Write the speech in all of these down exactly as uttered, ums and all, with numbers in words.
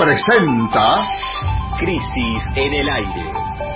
presenta Crisis en el Aire.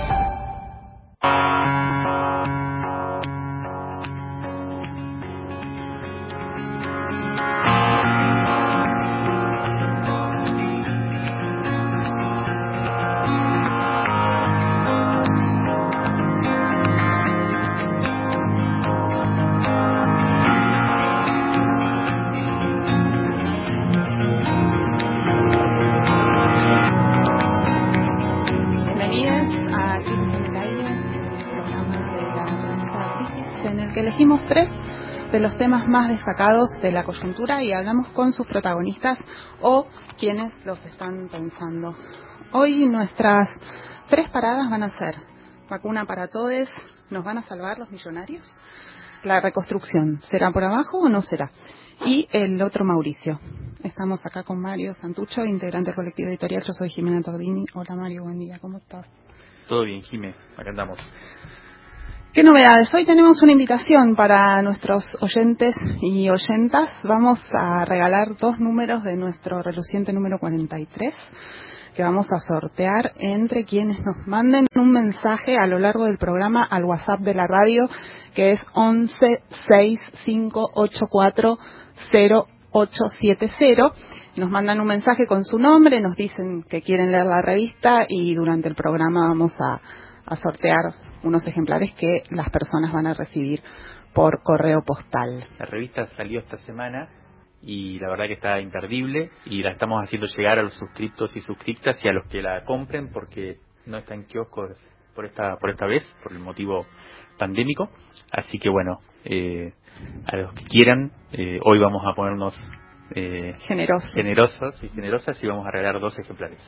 Elegimos tres de los temas más destacados de la coyuntura y hablamos con sus protagonistas o quienes los están pensando. Hoy nuestras tres paradas van a ser: vacuna para todos, ¿nos van a salvar los millonarios? La reconstrucción, ¿será por abajo o no será? Y el otro Mauricio. Estamos acá con Mario Santucho, integrante del colectivo editorial. Yo soy Jimena Tordini. Hola Mario, buen día, ¿cómo estás? Todo bien, Jimé, acá andamos. ¿Qué novedades? Hoy tenemos una invitación para nuestros oyentes y oyentas. Vamos a regalar dos números de nuestro reluciente número cuarenta y tres, que vamos a sortear entre quienes nos manden un mensaje a lo largo del programa al WhatsApp de la radio, que es once seis cinco ocho cuatro cero ocho siete cero. Nos mandan un mensaje con su nombre, nos dicen que quieren leer la revista y durante el programa vamos a, a sortear unos ejemplares que las personas van a recibir por correo postal. La revista salió esta semana y la verdad que está imperdible y la estamos haciendo llegar a los suscriptos y suscriptas y a los que la compren porque no está en kioscos por esta por esta vez, por el motivo pandémico. Así que bueno, eh, a los que quieran, eh, hoy vamos a ponernos eh, generosos. generosos y generosas y vamos a regalar dos ejemplares.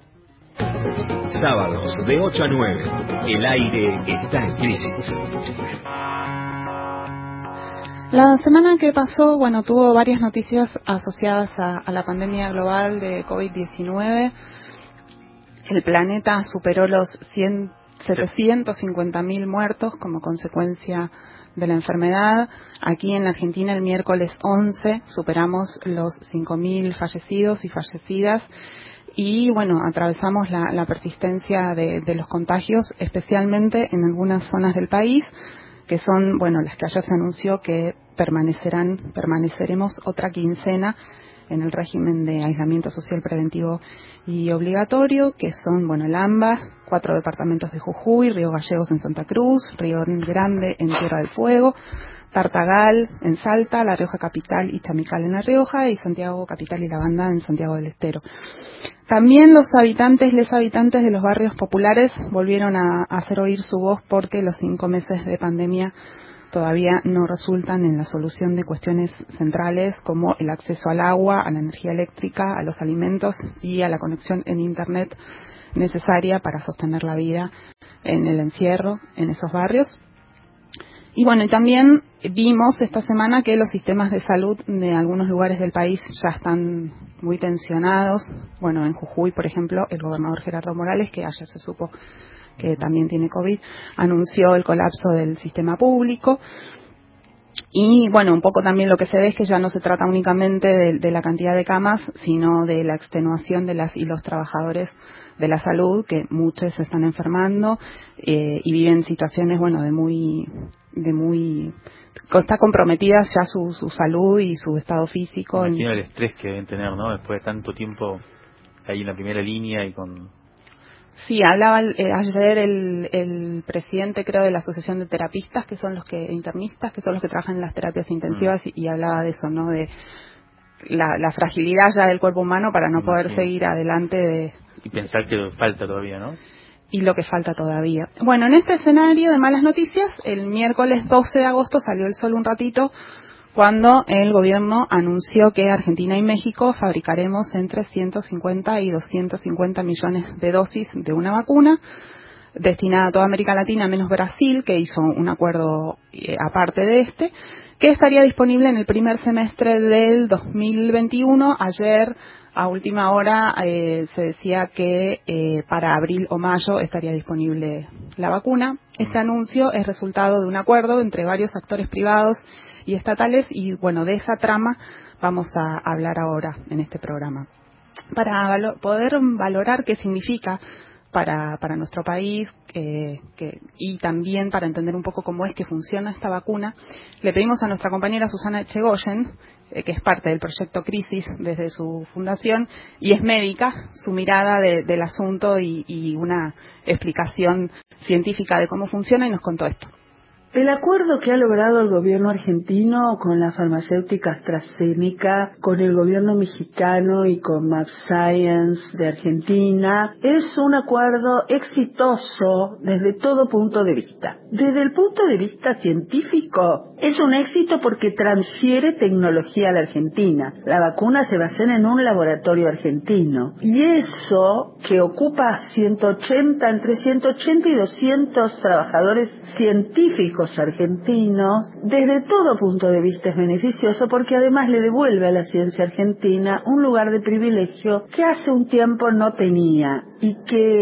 Sábados de ocho a nueve. El aire está en crisis. La semana que pasó, bueno, tuvo varias noticias asociadas a, a la pandemia global de COVID diecinueve. El planeta superó los setecientos cincuenta mil muertos como consecuencia de la enfermedad. Aquí en la Argentina el miércoles once superamos los cinco mil fallecidos y fallecidas. Y bueno, atravesamos la, la persistencia de, de los contagios, especialmente en algunas zonas del país, que son, bueno, las que ayer se anunció que permanecerán, permaneceremos otra quincena en el régimen de aislamiento social preventivo y obligatorio, que son, bueno, el AMBA, cuatro departamentos de Jujuy, Río Gallegos en Santa Cruz, Río Grande en Tierra del Fuego, Tartagal en Salta, La Rioja Capital y Chamical en La Rioja, y Santiago Capital y La Banda en Santiago del Estero. También los habitantes, les habitantes de los barrios populares volvieron a, a hacer oír su voz porque los cinco meses de pandemia todavía no resultan en la solución de cuestiones centrales como el acceso al agua, a la energía eléctrica, a los alimentos y a la conexión en Internet necesaria para sostener la vida en el encierro en esos barrios. Y bueno, y también vimos esta semana que los sistemas de salud de algunos lugares del país ya están muy tensionados. Bueno, en Jujuy, por ejemplo, el gobernador Gerardo Morales, que ayer se supo que también tiene COVID, anunció el colapso del sistema público. Y bueno, un poco también lo que se ve es que ya no se trata únicamente de, de la cantidad de camas, sino de la extenuación de las y los trabajadores de la salud, que muchos se están enfermando eh, y viven situaciones, bueno, de muy, de muy, está comprometida ya su, su salud y su estado físico. Imagino el estrés que deben tener, ¿no? Después de tanto tiempo ahí en la primera línea y con... Sí, hablaba eh, ayer el, el presidente, creo, de la Asociación de Terapistas, que son los que internistas, que son los que trabajan en las terapias intensivas, mm. y, y hablaba de eso, ¿no? De la, la fragilidad ya del cuerpo humano para no poder sí. seguir adelante de... Y pensar que falta todavía, ¿no? Y lo que falta todavía. Bueno, en este escenario de malas noticias, el miércoles doce de agosto salió el sol un ratito cuando el gobierno anunció que Argentina y México fabricaremos entre ciento cincuenta y doscientos cincuenta millones de dosis de una vacuna destinada a toda América Latina, menos Brasil, que hizo un acuerdo eh, aparte de este, que estaría disponible en el primer semestre del dos mil veintiuno. Ayer, a última hora, eh, se decía que eh, para abril o mayo estaría disponible la vacuna. Este anuncio es resultado de un acuerdo entre varios actores privados y estatales, y bueno, de esa trama vamos a hablar ahora en este programa. para valo- poder valorar qué significa para, para nuestro país eh, que, y también para entender un poco cómo es que funciona esta vacuna, le pedimos a nuestra compañera Susana Echegoyen, eh, que es parte del proyecto Crisis desde su fundación y es médica, su mirada de, del asunto y, y una explicación científica de cómo funciona, y nos contó esto. El acuerdo que ha logrado el gobierno argentino con la farmacéutica AstraZeneca, con el gobierno mexicano y con mAbxience de Argentina es un acuerdo exitoso desde todo punto de vista. Desde el punto de vista científico es un éxito porque transfiere tecnología a la Argentina. La vacuna se va a hacer en un laboratorio argentino y eso que ocupa ciento ochenta, entre ciento ochenta y doscientos trabajadores científicos argentinos, desde todo punto de vista es beneficioso porque además le devuelve a la ciencia argentina un lugar de privilegio que hace un tiempo no tenía y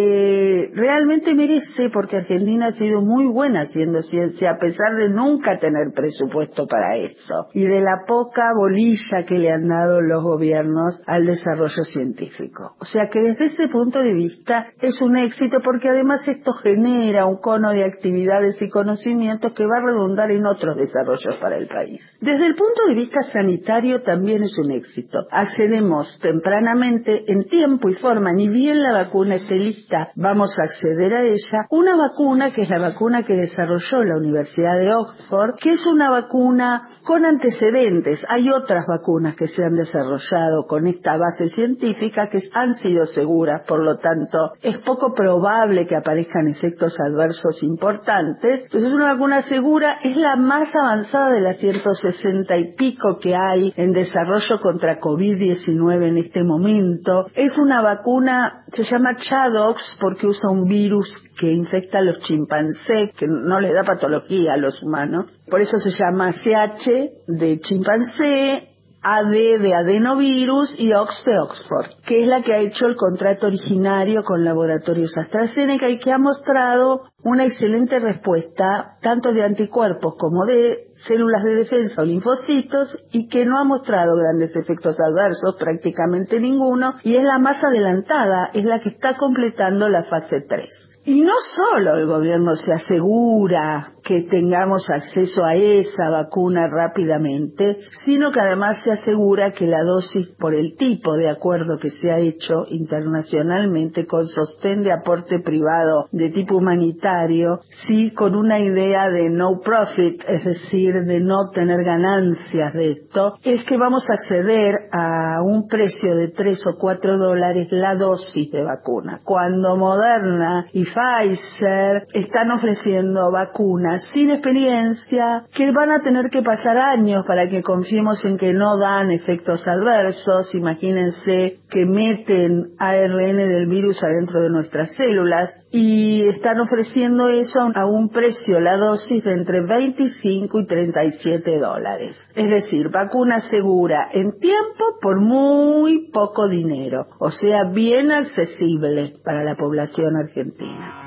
que realmente merece, porque Argentina ha sido muy buena haciendo ciencia a pesar de nunca tener presupuesto para eso y de la poca bolilla que le han dado los gobiernos al desarrollo científico. O sea que desde ese punto de vista es un éxito porque además esto genera un cono de actividades y conocimientos que va a redundar en otros desarrollos para el país. Desde el punto de vista sanitario también es un éxito. Accedemos tempranamente, en tiempo y forma, ni bien la vacuna esté lista, vamos a acceder a ella. Una vacuna que es la vacuna que desarrolló la Universidad de Oxford, que es una vacuna con antecedentes. Hay otras vacunas que se han desarrollado con esta base científica que han sido seguras, por lo tanto es poco probable que aparezcan efectos adversos importantes. Entonces es una vacuna segura, es la más avanzada de las ciento sesenta y pico que hay en desarrollo contra COVID diecinueve en este momento. Es una vacuna, se llama ChAdOx porque usa un virus que infecta a los chimpancés, que no les da patología a los humanos. Por eso se llama C H de chimpancé, A D de adenovirus y Ox de Oxford, que es la que ha hecho el contrato originario con Laboratorios AstraZeneca y que ha mostrado una excelente respuesta tanto de anticuerpos como de células de defensa o linfocitos y que no ha mostrado grandes efectos adversos, prácticamente ninguno, y es la más adelantada, es la que está completando la fase tres. Y no solo el gobierno se asegura que tengamos acceso a esa vacuna rápidamente, sino que además se asegura que la dosis, por el tipo de acuerdo que se ha hecho internacionalmente con sostén de aporte privado de tipo humanitario, sí con una idea de no profit, es decir, de no tener ganancias de esto, es que vamos a acceder a un precio de tres o cuatro dólares la dosis de vacuna. Cuando Moderna y Pfizer están ofreciendo vacunas sin experiencia que van a tener que pasar años para que confiemos en que no dan efectos adversos. Imagínense que meten A R N del virus adentro de nuestras células y están ofreciendo eso a un precio, la dosis, de entre veinticinco y treinta y siete dólares. Es decir, vacuna segura en tiempo por muy poco dinero, o sea, bien accesible para la población argentina.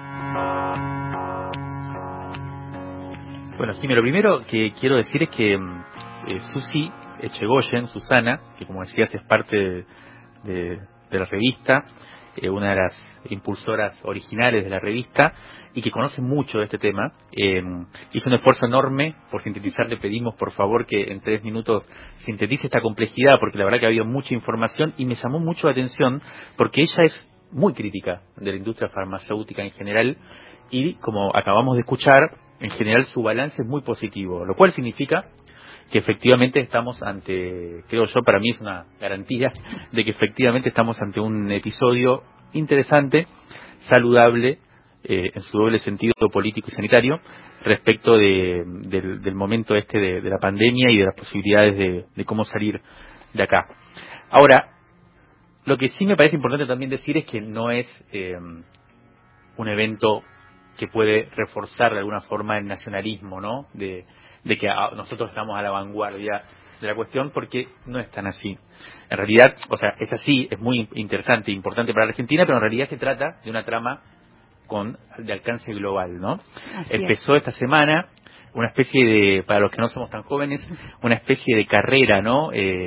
Bueno, sí, lo primero que quiero decir es que eh, Susi Echegoyen, Susana, que como decías es parte de, de, de la revista, eh, una de las impulsoras originales de la revista y que conoce mucho de este tema, eh, hizo un esfuerzo enorme por sintetizar. Le pedimos por favor que en tres minutos sintetice esta complejidad, porque la verdad que ha habido mucha información y me llamó mucho la atención porque ella es muy crítica de la industria farmacéutica en general y, como acabamos de escuchar, en general su balance es muy positivo, lo cual significa que efectivamente estamos ante, creo yo, para mí es una garantía de que efectivamente estamos ante un episodio interesante, saludable, eh, en su doble sentido político y sanitario, respecto de, del, del momento este de, de la pandemia y de las posibilidades de, de cómo salir de acá. Ahora, lo que sí me parece importante también decir es que no es eh, un evento que puede reforzar de alguna forma el nacionalismo, ¿no? De, de que a, nosotros estamos a la vanguardia de la cuestión, porque no es tan así. En realidad, o sea, es así, es muy interesante e importante para la Argentina, pero en realidad se trata de una trama con de alcance global, ¿no? Así Empezó es. esta semana una especie de, para los que no somos tan jóvenes, una especie de carrera, ¿no? Eh,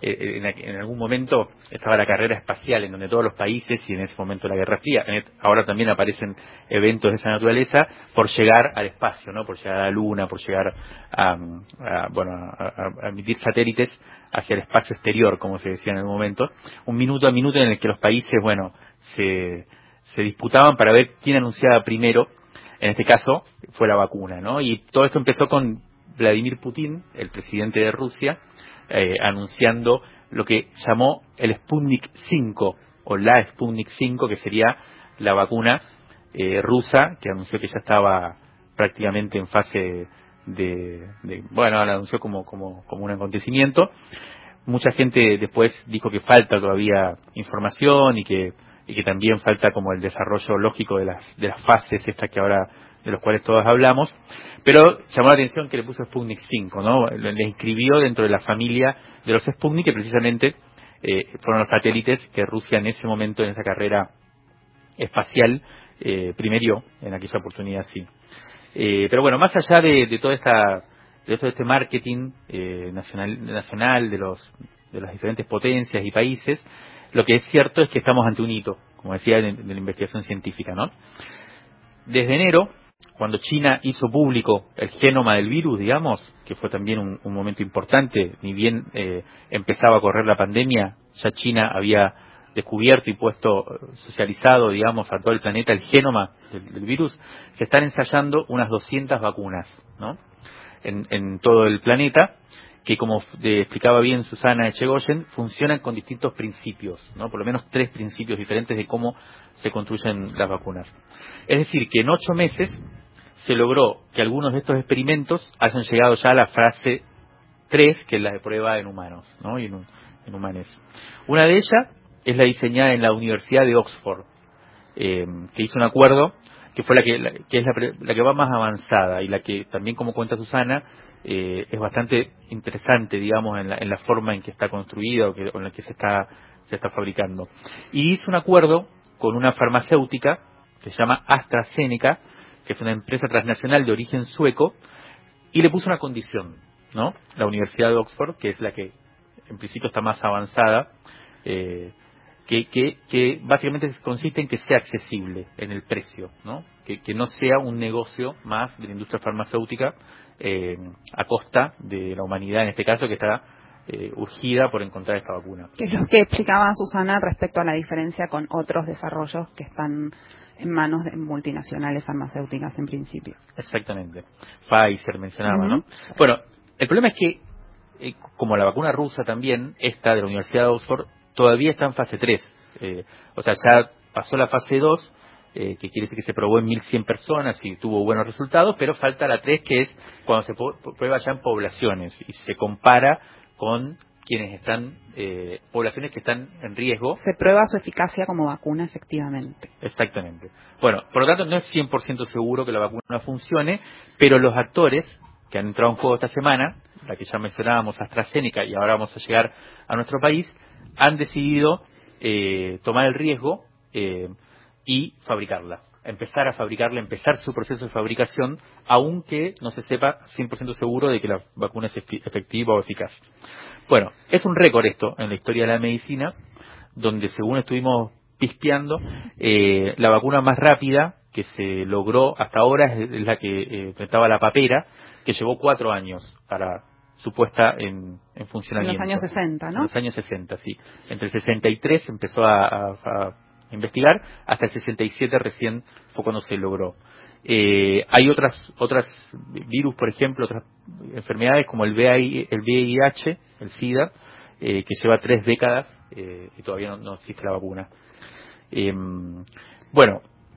eh, en, en algún momento estaba la carrera espacial, en donde todos los países, y en ese momento la Guerra Fría, en, ahora también aparecen eventos de esa naturaleza, por llegar al espacio, ¿no? Por llegar a la Luna, por llegar a, a bueno, a, a emitir satélites hacia el espacio exterior, como se decía en el momento, un minuto a minuto en el que los países, bueno, se, se disputaban para ver quién anunciaba primero. En este caso fue la vacuna, ¿no? Y todo esto empezó con Vladimir Putin, el presidente de Rusia, eh, anunciando lo que llamó el Sputnik cinco, o la Sputnik cinco, que sería la vacuna eh, rusa, que anunció que ya estaba prácticamente en fase de, de bueno, la anunció como, como, como un acontecimiento. Mucha gente después dijo que falta todavía información y que y que también falta como el desarrollo lógico de las de las fases estas que ahora de los cuales todos hablamos, pero llamó la atención que le puso Sputnik cinco, ¿no? Le inscribió dentro de la familia de los Sputnik, que precisamente eh, fueron los satélites que Rusia en ese momento, en esa carrera espacial, eh, primerió en aquella oportunidad, sí. Eh, pero bueno, más allá de, de toda esta de todo este marketing eh, nacional nacional de los de las diferentes potencias y países, lo que es cierto es que estamos ante un hito, como decía, de, de la investigación científica, ¿no? Desde enero, cuando China hizo público el genoma del virus, digamos, que fue también un, un momento importante, ni bien eh, empezaba a correr la pandemia, ya China había descubierto y puesto, socializado, digamos, a todo el planeta el genoma del, del virus. Se están ensayando unas doscientas vacunas, ¿no? En, en todo el planeta, que, como de, explicaba bien Susana Echegoyen, funcionan con distintos principios, ¿no? Por lo menos tres principios diferentes de cómo se construyen las vacunas. Es decir, que en ocho meses se logró que algunos de estos experimentos hayan llegado ya a la fase tres, que es la de prueba en humanos, ¿no? Y en, en humanes. Una de ellas es la diseñada en la Universidad de Oxford, eh, que hizo un acuerdo, que fue la que, la, que es la, la que va más avanzada y la que también, como cuenta Susana, eh, es bastante interesante, digamos, en la, en la forma en que está construida o, que, o en la que se está se está fabricando. Y hizo un acuerdo con una farmacéutica que se llama AstraZeneca, que es una empresa transnacional de origen sueco, y le puso una condición, ¿no? La Universidad de Oxford, que es la que en principio está más avanzada, eh, que, que, que básicamente consiste en que sea accesible en el precio, ¿no? Que, que no sea un negocio más de la industria farmacéutica eh, a costa de la humanidad, en este caso, que está eh, urgida por encontrar esta vacuna. Que es lo que explicaba Susana respecto a la diferencia con otros desarrollos que están en manos de multinacionales farmacéuticas en principio. Exactamente. Pfizer mencionaba, Uh-huh. ¿no? Bueno, el problema es que, eh, como la vacuna rusa también, esta de la Universidad de Oxford, todavía está en fase tres. Eh, o sea, ya pasó la fase dos, eh, que quiere decir que se probó en mil cien personas y tuvo buenos resultados, pero falta la tres, que es cuando se prueba ya en poblaciones y se compara con quienes están, eh, poblaciones que están en riesgo. Se prueba su eficacia como vacuna, efectivamente. Exactamente. Bueno, por lo tanto, no es cien por ciento seguro que la vacuna funcione, pero los actores que han entrado en juego esta semana, la que ya mencionábamos, AstraZeneca, y ahora vamos a llegar a nuestro país, han decidido eh, tomar el riesgo eh, y fabricarla, empezar a fabricarla, empezar su proceso de fabricación, aunque no se sepa cien por ciento seguro de que la vacuna es efectiva o eficaz. Bueno, es un récord esto en la historia de la medicina, donde, según estuvimos pispeando, eh, la vacuna más rápida que se logró hasta ahora es, es la que eh, enfrentaba la papera, que llevó cuatro años para su puesta en, en funcionamiento. En los años sesenta, ¿no? En los años sesenta, sí. Entre el sesenta y tres empezó a, a, a investigar, hasta el sesenta y siete recién fue cuando se logró. Eh, hay otras otras virus, por ejemplo, otras enfermedades como el V I H, el SIDA, eh, que lleva tres décadas eh, y todavía no, no existe la vacuna. Eh, bueno,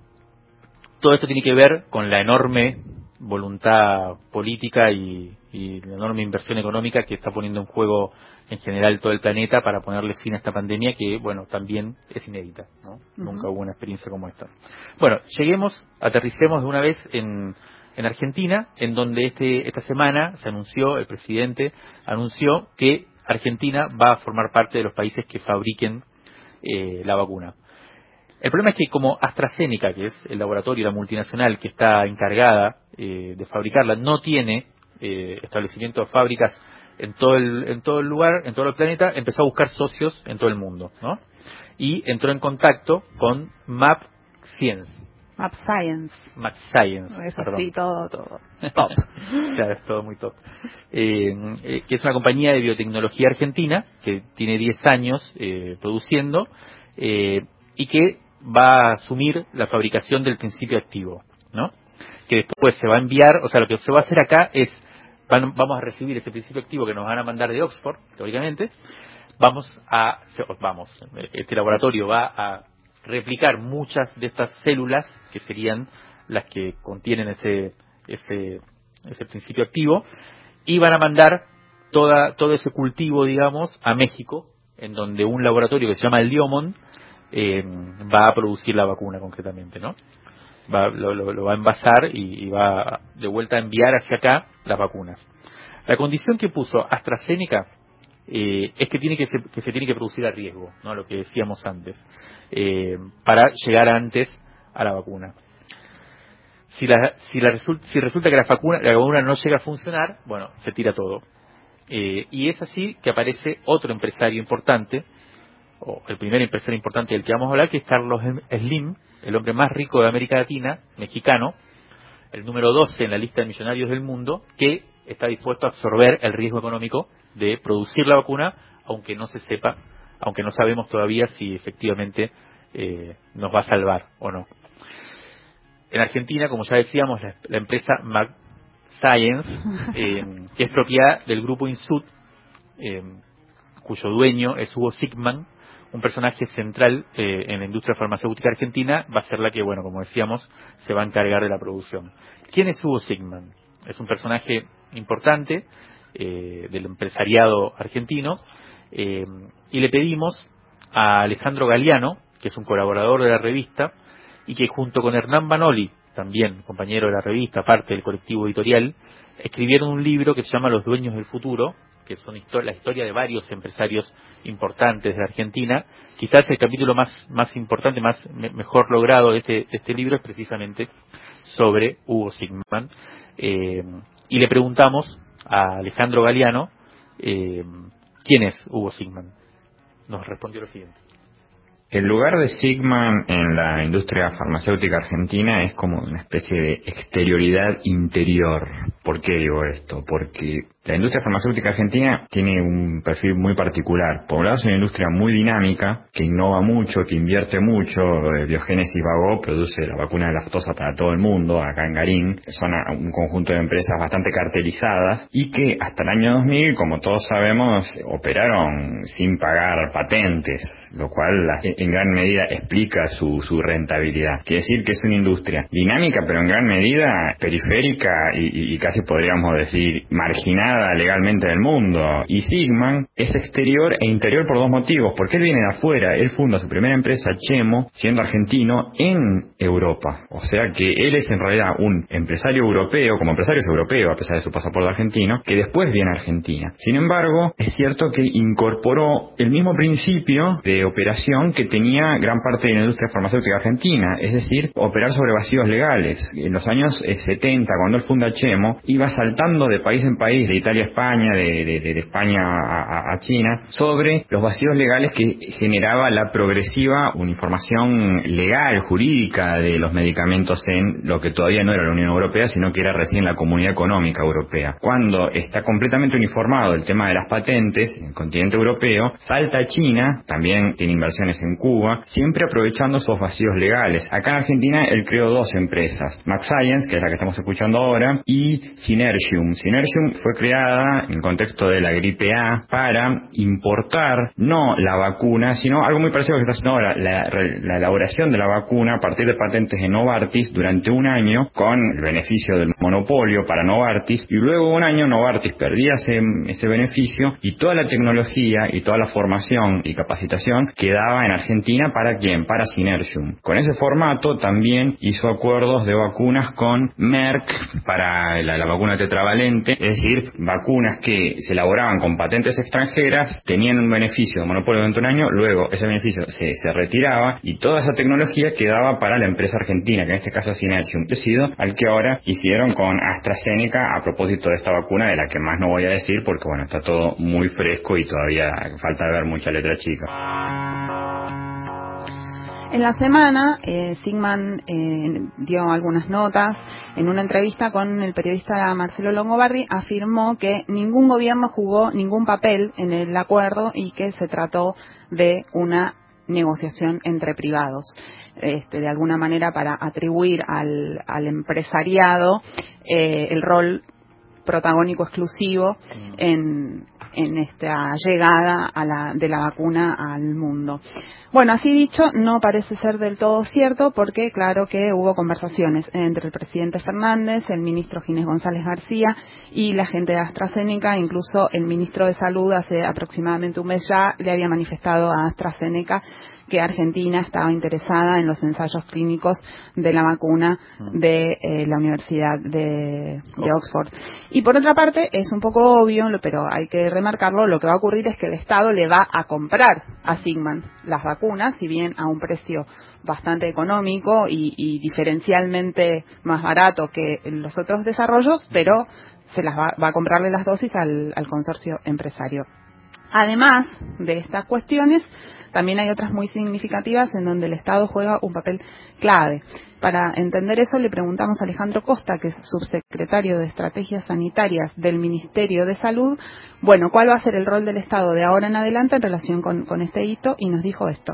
todo esto tiene que ver con la enorme voluntad política y, y la enorme inversión económica que está poniendo en juego en general todo el planeta para ponerle fin a esta pandemia, que, bueno, también es inédita, ¿no? Uh-huh. Nunca hubo una experiencia como esta. Bueno, lleguemos, aterricemos de una vez en, en Argentina, en donde este esta semana se anunció, el presidente anunció que Argentina va a formar parte de los países que fabriquen eh, la vacuna. El problema es que, como AstraZeneca, que es el laboratorio, la multinacional que está encargada eh, de fabricarla, no tiene eh, establecimiento de fábricas en todo el, en todo el lugar, en todo el planeta, empezó a buscar socios en todo el mundo, ¿no? Y entró en contacto con Map Science. Map Science. Map Science, Es perdón. así, todo, todo. Top. Claro, es todo muy top. Eh, eh, que es una compañía de biotecnología argentina que tiene diez años eh, produciendo eh, y que va a asumir la fabricación del principio activo, ¿no? Que después se va a enviar, o sea, lo que se va a hacer acá es, van, vamos a recibir ese principio activo que nos van a mandar de Oxford, teóricamente, vamos a, vamos, este laboratorio va a replicar muchas de estas células que serían las que contienen ese ese ese principio activo y van a mandar toda todo ese cultivo, digamos, a México, en donde un laboratorio que se llama el Diomond eh, va a producir la vacuna concretamente, ¿no? Va, lo, lo, lo va a envasar y, y va de vuelta a enviar hacia acá las vacunas. La condición que puso AstraZeneca eh, es que tiene que se, que se tiene que producir a riesgo, ¿no? Lo que decíamos antes, eh, para llegar antes a la vacuna. Si la, si, la result, si resulta que la vacuna, la vacuna no llega a funcionar, bueno, se tira todo. Eh, y es así que aparece otro empresario importante, o el primer empresario importante del que vamos a hablar, que es Carlos Slim, el hombre más rico de América Latina, mexicano, el número doce en la lista de millonarios del mundo, que está dispuesto a absorber el riesgo económico de producir la vacuna, aunque no se sepa, aunque no sabemos todavía si efectivamente eh, nos va a salvar o no. En Argentina, como ya decíamos, la, la empresa Map Science, eh, que es propiedad del grupo Insud, eh, cuyo dueño es Hugo Sigman, un personaje central eh, en la industria farmacéutica argentina, va a ser la que, bueno, como decíamos, se va a encargar de la producción. ¿Quién es Hugo Sigman? Es un personaje importante eh, del empresariado argentino, eh, y le pedimos a Alejandro Galiano, que es un colaborador de la revista, y que junto con Hernán Banoli, también compañero de la revista, parte del colectivo editorial, escribieron un libro que se llama Los Dueños del Futuro, que son histo- la historia de varios empresarios importantes de Argentina. Quizás el capítulo más más importante, más me- mejor logrado de este, de este libro es precisamente sobre Hugo Sigman. Eh, y le preguntamos a Alejandro Galiano eh, quién es Hugo Sigman. Nos respondió lo siguiente. El lugar de Sigman en la industria farmacéutica argentina es como una especie de exterioridad interior. ¿Por qué digo esto? Porque la industria farmacéutica argentina tiene un perfil muy particular. Por un lado es una industria muy dinámica, que innova mucho, que invierte mucho. Biogénesis Bagó produce la vacuna de lactosa para todo el mundo, acá en Garín. Son un conjunto de empresas bastante cartelizadas y que hasta el año dos mil, como todos sabemos, operaron sin pagar patentes, lo cual en gran medida explica su, su rentabilidad. Quiere decir que es una industria dinámica, pero en gran medida periférica y, y, y casi podríamos decir marginada legalmente del mundo. Y Sigman es exterior e interior por dos motivos. Porque él viene de afuera. Él funda su primera empresa, Chemo, siendo argentino, en Europa. O sea que él es en realidad un empresario europeo, como empresario es europeo a pesar de su pasaporte argentino, que después viene a Argentina. Sin embargo, es cierto que incorporó el mismo principio de operación que tenía gran parte de la industria farmacéutica argentina, es decir, operar sobre vacíos legales. En los años setenta, cuando él funda Chemo, iba saltando de país en país, de Italia a España, de, de, de España a, a China, sobre los vacíos legales que generaba la progresiva uniformación legal, jurídica de los medicamentos en lo que todavía no era la Unión Europea, sino que era recién la Comunidad Económica Europea. Cuando está completamente uniformado el tema de las patentes en el continente europeo, salta a China, también tiene inversiones en Cuba, siempre aprovechando esos vacíos legales. Acá en Argentina él creó dos empresas, Map Science, que es la que estamos escuchando ahora, y Synergium. Synergium fue creada en el contexto de la gripe A para importar no la vacuna, sino algo muy parecido a lo que está haciendo ahora, la, la elaboración de la vacuna a partir de patentes de Novartis durante un año, con el beneficio del monopolio para Novartis, y luego de un año Novartis perdía ese, ese beneficio y toda la tecnología y toda la formación y capacitación quedaba en Argentina. ¿Para quién? Para Synergium. Con ese formato también hizo acuerdos de vacunas con Merck para la, la vacuna tetravalente, es decir, vacunas que se elaboraban con patentes extranjeras, tenían un beneficio de monopolio durante un año, luego ese beneficio se, se retiraba y toda esa tecnología quedaba para la empresa argentina, que en este caso es Synergium, decidido al que ahora hicieron con AstraZeneca a propósito de esta vacuna, de la que más no voy a decir porque bueno, está todo muy fresco y todavía falta ver mucha letra chica. En la semana, eh, Sigman eh, dio algunas notas. En una entrevista con el periodista Marcelo Longobardi, afirmó que ningún gobierno jugó ningún papel en el acuerdo y que se trató de una negociación entre privados, este, de alguna manera para atribuir al, al empresariado eh, el rol protagónico exclusivo en, en esta llegada a la, de la vacuna al mundo. Bueno, así dicho, no parece ser del todo cierto porque claro que hubo conversaciones entre el presidente Fernández, el ministro Ginés González García y la gente de AstraZeneca. Incluso el ministro de Salud hace aproximadamente un mes ya le había manifestado a AstraZeneca que Argentina estaba interesada en los ensayos clínicos de la vacuna de eh, la Universidad de, de Oxford. Y por otra parte, es un poco obvio, pero hay que remarcarlo, lo que va a ocurrir es que el Estado le va a comprar a Sigman las vacunas, si bien a un precio bastante económico y, y diferencialmente más barato que los otros desarrollos, pero se las va, va a comprarle las dosis al, al consorcio empresario. Además de estas cuestiones, también hay otras muy significativas en donde el Estado juega un papel clave. Para entender eso le preguntamos a Alejandro Costa, que es subsecretario de Estrategias Sanitarias del Ministerio de Salud, bueno, cuál va a ser el rol del Estado de ahora en adelante en relación con, con este hito, y nos dijo esto.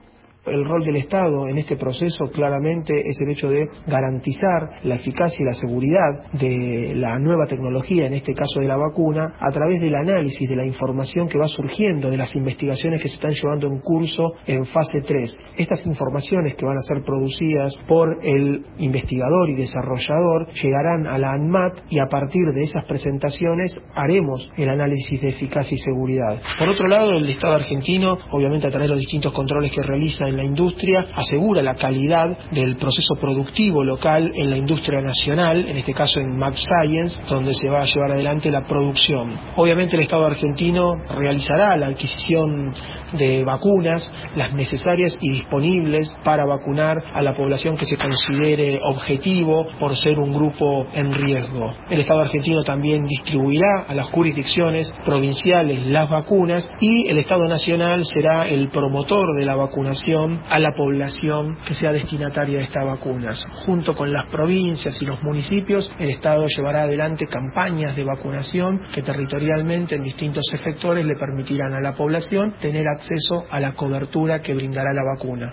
El rol del Estado en este proceso claramente es el hecho de garantizar la eficacia y la seguridad de la nueva tecnología, en este caso de la vacuna, a través del análisis de la información que va surgiendo de las investigaciones que se están llevando en curso en fase tres. Estas informaciones que van a ser producidas por el investigador y desarrollador llegarán a la ANMAT y a partir de esas presentaciones haremos el análisis de eficacia y seguridad. Por otro lado, el Estado argentino, obviamente a través de los distintos controles que realiza en la industria, asegura la calidad del proceso productivo local en la industria nacional, en este caso en mAbxience, donde se va a llevar adelante la producción. Obviamente el Estado argentino realizará la adquisición de vacunas, las necesarias y disponibles para vacunar a la población que se considere objetivo por ser un grupo en riesgo. El Estado argentino también distribuirá a las jurisdicciones provinciales las vacunas y el Estado nacional será el promotor de la vacunación a la población que sea destinataria de estas vacunas. Junto con las provincias y los municipios, el Estado llevará adelante campañas de vacunación que territorialmente en distintos efectores le permitirán a la población tener acceso a la cobertura que brindará la vacuna.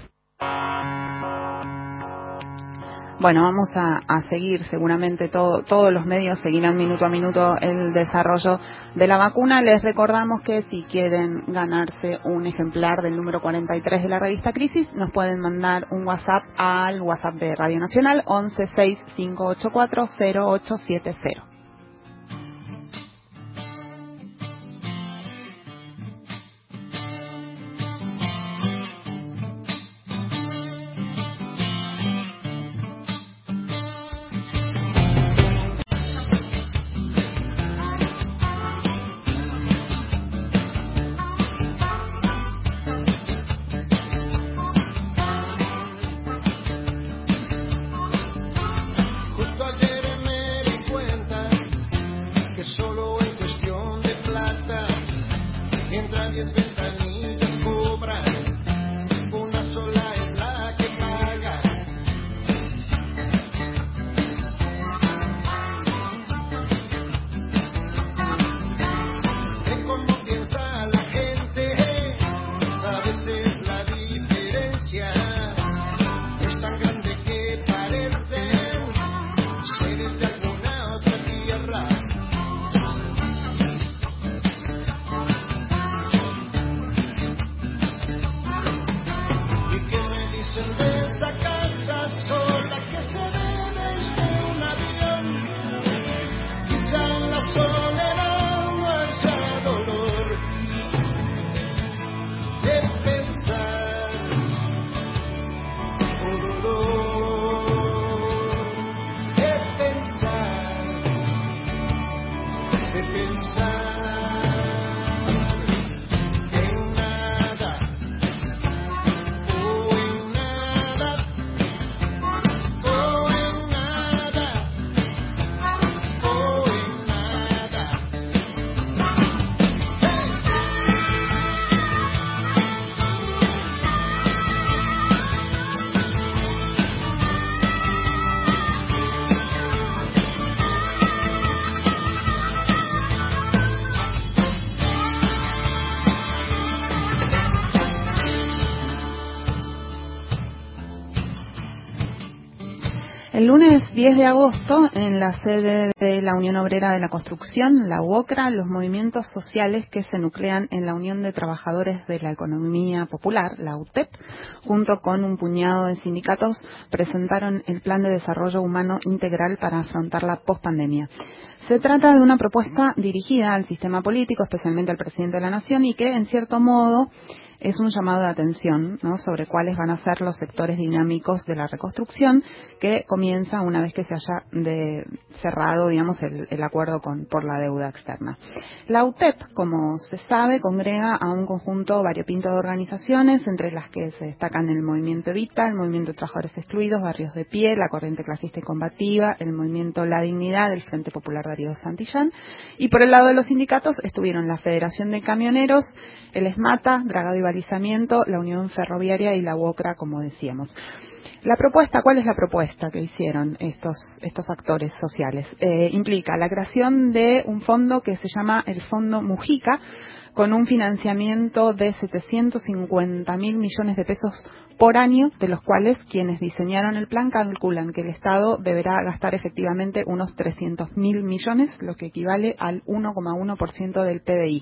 Bueno, vamos a, a seguir, seguramente todo, todos los medios seguirán minuto a minuto el desarrollo de la vacuna. Les recordamos que si quieren ganarse un ejemplar del número cuarenta y tres de la revista Crisis, nos pueden mandar un WhatsApp al WhatsApp de Radio Nacional once seis cinco ocho cuatro cero ocho siete cero. Justo ayer me di cuenta El lunes diez de agosto, en la sede de la Unión Obrera de la Construcción, la UOCRA, los movimientos sociales que se nuclean en la Unión de Trabajadores de la Economía Popular, la U T E P, junto con un puñado de sindicatos, presentaron el Plan de Desarrollo Humano Integral para afrontar la pospandemia. Se trata de una propuesta dirigida al sistema político, especialmente al presidente de la Nación, y que, en cierto modo, es un llamado de atención, ¿no?, sobre cuáles van a ser los sectores dinámicos de la reconstrucción, que comienza una vez que se haya de cerrado, digamos, el, el acuerdo con, por la deuda externa. La U T E P, como se sabe, congrega a un conjunto variopinto de organizaciones, entre las que se destacan el Movimiento Evita, el Movimiento de Trabajadores Excluidos, Barrios de Pie, la Corriente Clasista y Combativa, el Movimiento La Dignidad, el Frente Popular Darío Santillán, y por el lado de los sindicatos estuvieron la Federación de Camioneros, el ESMATA, Dragado y Balizamiento, la Unión Ferroviaria y la UOCRA, como decíamos. La propuesta, ¿cuál es la propuesta que hicieron estos estos actores sociales? Eh, implica la creación de un fondo que se llama el Fondo Mujica, con un financiamiento de setecientos cincuenta mil millones de pesos por año, de los cuales quienes diseñaron el plan calculan que el Estado deberá gastar efectivamente unos trescientos mil millones, lo que equivale al uno coma uno por ciento del P B I.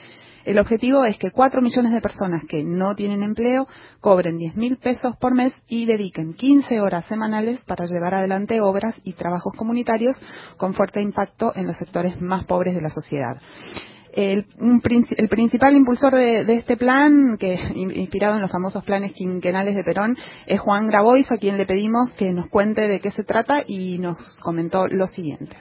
El objetivo es que cuatro millones de personas que no tienen empleo cobren diez mil pesos por mes y dediquen quince horas semanales para llevar adelante obras y trabajos comunitarios con fuerte impacto en los sectores más pobres de la sociedad. El, un, el principal impulsor de, de este plan, que inspirado en los famosos planes quinquenales de Perón, es Juan Grabois, a quien le pedimos que nos cuente de qué se trata, y nos comentó lo siguiente.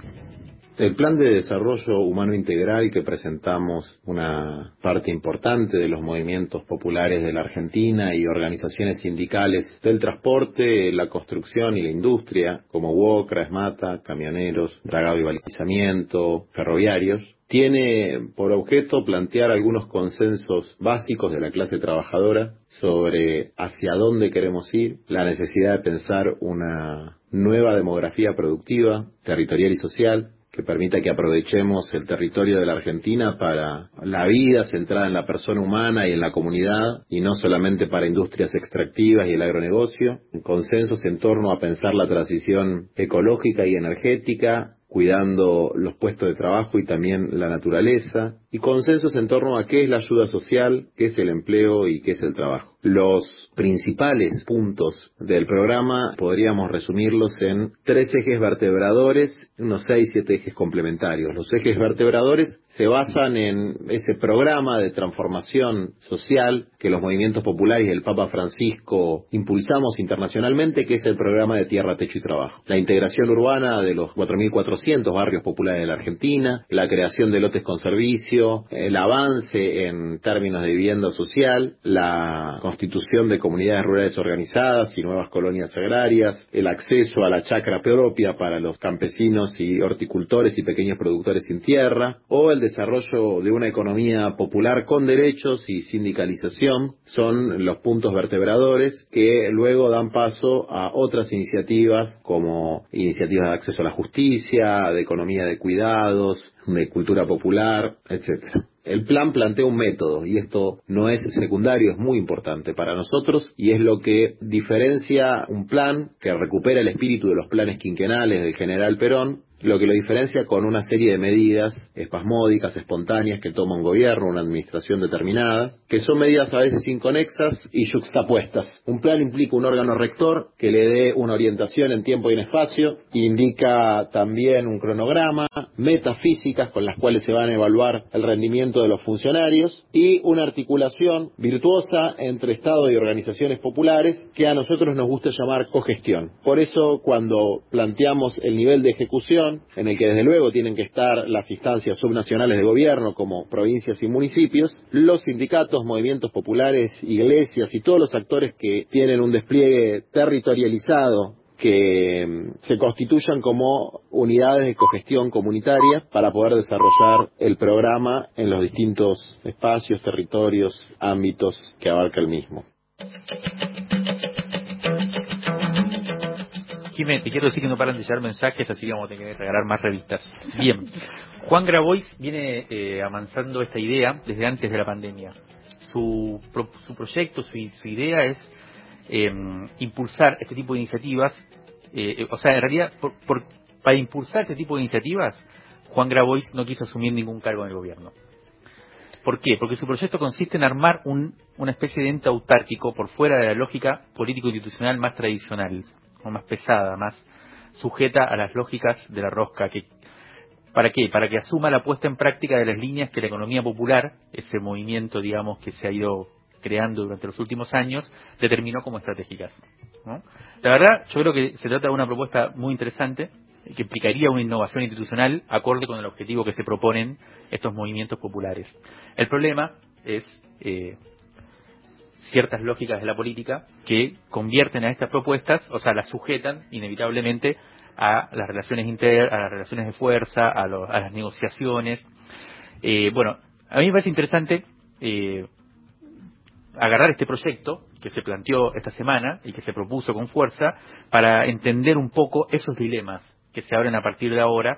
El Plan de Desarrollo Humano Integral, que presentamos una parte importante de los movimientos populares de la Argentina y organizaciones sindicales del transporte, la construcción y la industria, como UOCRA, ESMATA, camioneros, dragado y balizamiento, ferroviarios, tiene por objeto plantear algunos consensos básicos de la clase trabajadora sobre hacia dónde queremos ir, la necesidad de pensar una nueva demografía productiva, territorial y social, que permita que aprovechemos el territorio de la Argentina para la vida centrada en la persona humana y en la comunidad, y no solamente para industrias extractivas y el agronegocio. Consensos en torno a pensar la transición ecológica y energética, cuidando los puestos de trabajo y también la naturaleza, y consensos en torno a qué es la ayuda social, qué es el empleo y qué es el trabajo. Los principales puntos del programa podríamos resumirlos en tres ejes vertebradores, unos seis, siete ejes complementarios. Los ejes vertebradores se basan en ese programa de transformación social que los movimientos populares y el Papa Francisco impulsamos internacionalmente, que es el programa de Tierra, Techo y Trabajo. La integración urbana de los cuatro mil cuatrocientos barrios populares de la Argentina, la creación de lotes con servicio, el avance en términos de vivienda social, la constitución de comunidades rurales organizadas y nuevas colonias agrarias, el acceso a la chacra propia para los campesinos y horticultores y pequeños productores sin tierra, o el desarrollo de una economía popular con derechos y sindicalización, son los puntos vertebradores que luego dan paso a otras iniciativas como iniciativas de acceso a la justicia, de economía de cuidados, de cultura popular, etcétera. El plan plantea un método, y esto no es secundario, es muy importante para nosotros, y es lo que diferencia un plan que recupera el espíritu de los planes quinquenales del general Perón, lo que lo diferencia con una serie de medidas espasmódicas, espontáneas que toma un gobierno, una administración determinada, que son medidas a veces inconexas y yuxtapuestas. Un plan implica un órgano rector que le dé una orientación en tiempo y en espacio, indica también un cronograma, metas físicas con las cuales se van a evaluar el rendimiento de los funcionarios, y una articulación virtuosa entre Estado y organizaciones populares que a nosotros nos gusta llamar cogestión. Por eso, cuando planteamos el nivel de ejecución, en el que desde luego tienen que estar las instancias subnacionales de gobierno como provincias y municipios, los sindicatos, movimientos populares, iglesias y todos los actores que tienen un despliegue territorializado que se constituyan como unidades de cogestión comunitaria para poder desarrollar el programa en los distintos espacios, territorios, ámbitos que abarca el mismo. Jiménez, te quiero decir que no paran de llegar mensajes, así que vamos a tener que regalar más revistas. Bien, Juan Grabois viene eh, avanzando esta idea desde antes de la pandemia. Su, pro, su proyecto, su, su idea es eh, impulsar este tipo de iniciativas Eh, o sea, en realidad, por, por, para impulsar este tipo de iniciativas, Juan Grabois no quiso asumir ningún cargo en el gobierno. ¿Por qué? Porque su proyecto consiste en armar un, una especie de ente autárquico por fuera de la lógica político-institucional más tradicional, o más pesada, más sujeta a las lógicas de la rosca. Que, ¿Para qué? Para que asuma la puesta en práctica de las líneas que la economía popular, ese movimiento, digamos, que se ha ido creando durante los últimos años, determinó como estratégicas, ¿no? La verdad, yo creo que se trata de una propuesta muy interesante, que implicaría una innovación institucional acorde con el objetivo que se proponen estos movimientos populares. El problema es eh, ciertas lógicas de la política que convierten a estas propuestas, o sea, las sujetan inevitablemente a las relaciones inter, a las relaciones de fuerza, a, los, a las negociaciones. Eh, bueno, a mí me parece interesante eh, agarrar este proyecto que se planteó esta semana y que se propuso con fuerza para entender un poco esos dilemas que se abren a partir de ahora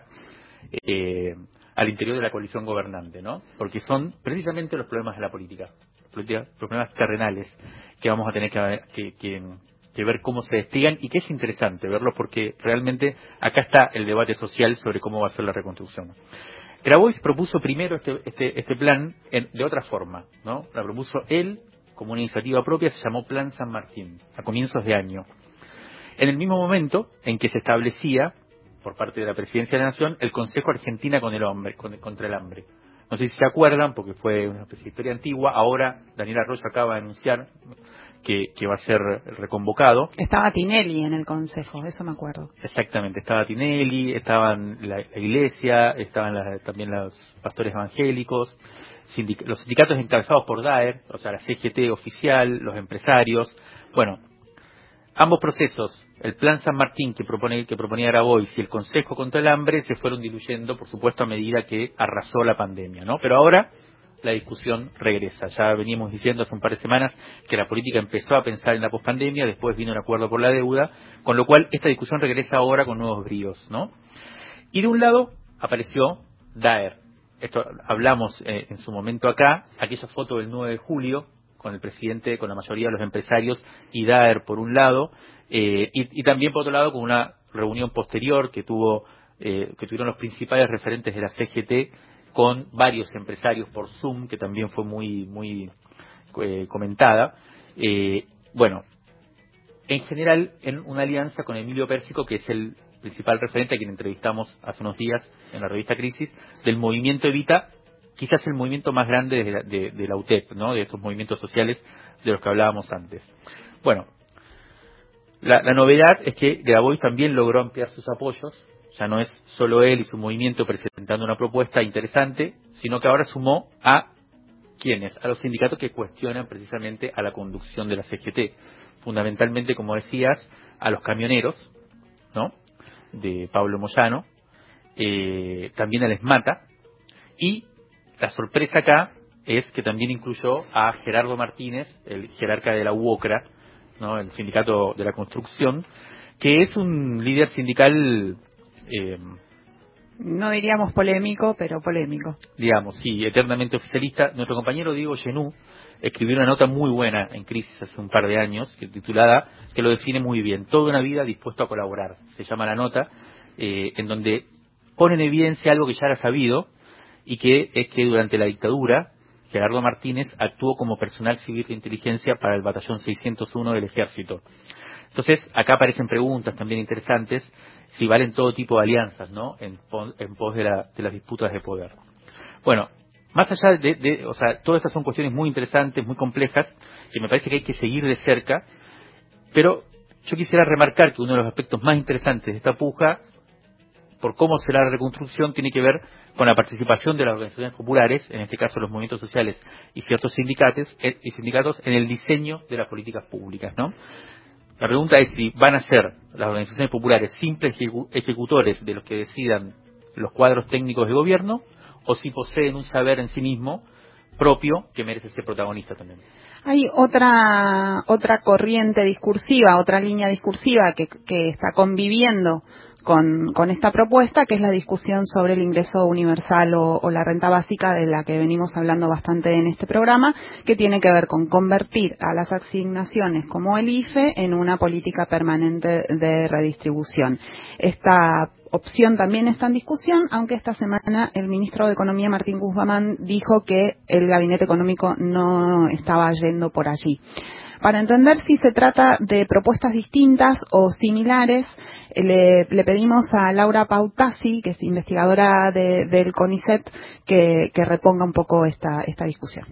eh, al interior de la coalición gobernante, ¿no? Porque son precisamente los problemas de la política, los problemas terrenales que vamos a tener que, que, que, que ver cómo se despliegan, y que es interesante verlos porque realmente acá está el debate social sobre cómo va a ser la reconstrucción. Grabois propuso primero este, este, este plan en, de otra forma, ¿no? La propuso él como una iniciativa propia, se llamó Plan San Martín, a comienzos de año. En el mismo momento en que se establecía, por parte de la Presidencia de la Nación, el Consejo Argentina con el hombre, con, contra el hambre. No sé si se acuerdan, porque fue una especie de historia antigua. Ahora Daniel Arroyo acaba de anunciar que, que va a ser reconvocado. Estaba Tinelli en el Consejo, eso me acuerdo. Exactamente, estaba Tinelli, estaban la, la Iglesia, estaban la, también los pastores evangélicos, sindic- los sindicatos encabezados por Daer, o sea, la C G T oficial, los empresarios. Bueno, ambos procesos, el Plan San Martín que propone que proponía Grabois y el Consejo contra el Hambre, se fueron diluyendo, por supuesto, a medida que arrasó la pandemia, ¿no? Pero ahora la discusión regresa. Ya veníamos diciendo hace un par de semanas que la política empezó a pensar en la pospandemia, después vino el acuerdo por la deuda, con lo cual esta discusión regresa ahora con nuevos bríos, ¿no? Y de un lado apareció Daer. Esto hablamos eh, en su momento acá, aquella foto del nueve de julio, con el presidente, con la mayoría de los empresarios y Daer por un lado, eh, y, y también por otro lado con una reunión posterior que tuvo eh, que tuvieron los principales referentes de la C G T con varios empresarios por Zoom, que también fue muy muy eh, comentada. Eh, bueno, en general en una alianza con Emilio Pérsico, que es el principal referente a quien entrevistamos hace unos días en la revista Crisis, del movimiento Evita, quizás el movimiento más grande de la, de, de la U T E P, ¿no? De estos movimientos sociales de los que hablábamos antes. Bueno, la, la novedad es que Grabois también logró ampliar sus apoyos. Ya no es solo él y su movimiento presentando una propuesta interesante, sino que ahora sumó a ¿quiénes? A los sindicatos que cuestionan precisamente a la conducción de la C G T. Fundamentalmente, como decías, a los camioneros, ¿no? De Pablo Moyano, eh, también al ESMATA, y la sorpresa acá es que también incluyó a Gerardo Martínez, el jerarca de la UOCRA, ¿no? El sindicato de la construcción, que es un líder sindical, eh, no diríamos polémico, pero polémico. Digamos, sí, eternamente oficialista. Nuestro compañero Diego Genú escribió una nota muy buena en Crisis hace un par de años, que titulada, que lo define muy bien, toda una vida dispuesto a colaborar. Se llama la nota, eh, en donde pone en evidencia algo que ya era sabido, y que es que durante la dictadura Gerardo Martínez actuó como personal civil de inteligencia para el batallón seiscientos uno del ejército. Entonces, acá aparecen preguntas también interesantes, si valen todo tipo de alianzas, ¿no? En, en pos de, la, de las disputas de poder. Bueno, más allá de, de, o sea, todas estas son cuestiones muy interesantes, muy complejas, que me parece que hay que seguir de cerca, pero yo quisiera remarcar que uno de los aspectos más interesantes de esta puja, por cómo será la reconstrucción, tiene que ver con la participación de las organizaciones populares, en este caso los movimientos sociales y ciertos sindicatos, eh, y sindicatos en el diseño de las políticas públicas, ¿no? La pregunta es si van a ser las organizaciones populares simples ejecutores de los que decidan los cuadros técnicos de gobierno, o si poseen un saber en sí mismo propio que merece ser protagonista también. Hay otra otra corriente discursiva, otra línea discursiva que, que está conviviendo con, con esta propuesta, que es la discusión sobre el ingreso universal o, o la renta básica, de la que venimos hablando bastante en este programa, que tiene que ver con convertir a las asignaciones como el I F E en una política permanente de redistribución. Esta opción también está en discusión, aunque esta semana el ministro de Economía, Martín Guzmán, dijo que el gabinete económico no estaba yendo por allí. Para entender si se trata de propuestas distintas o similares, le, le pedimos a Laura Pautasi, que es investigadora de, del CONICET, que, que reponga un poco esta, esta discusión.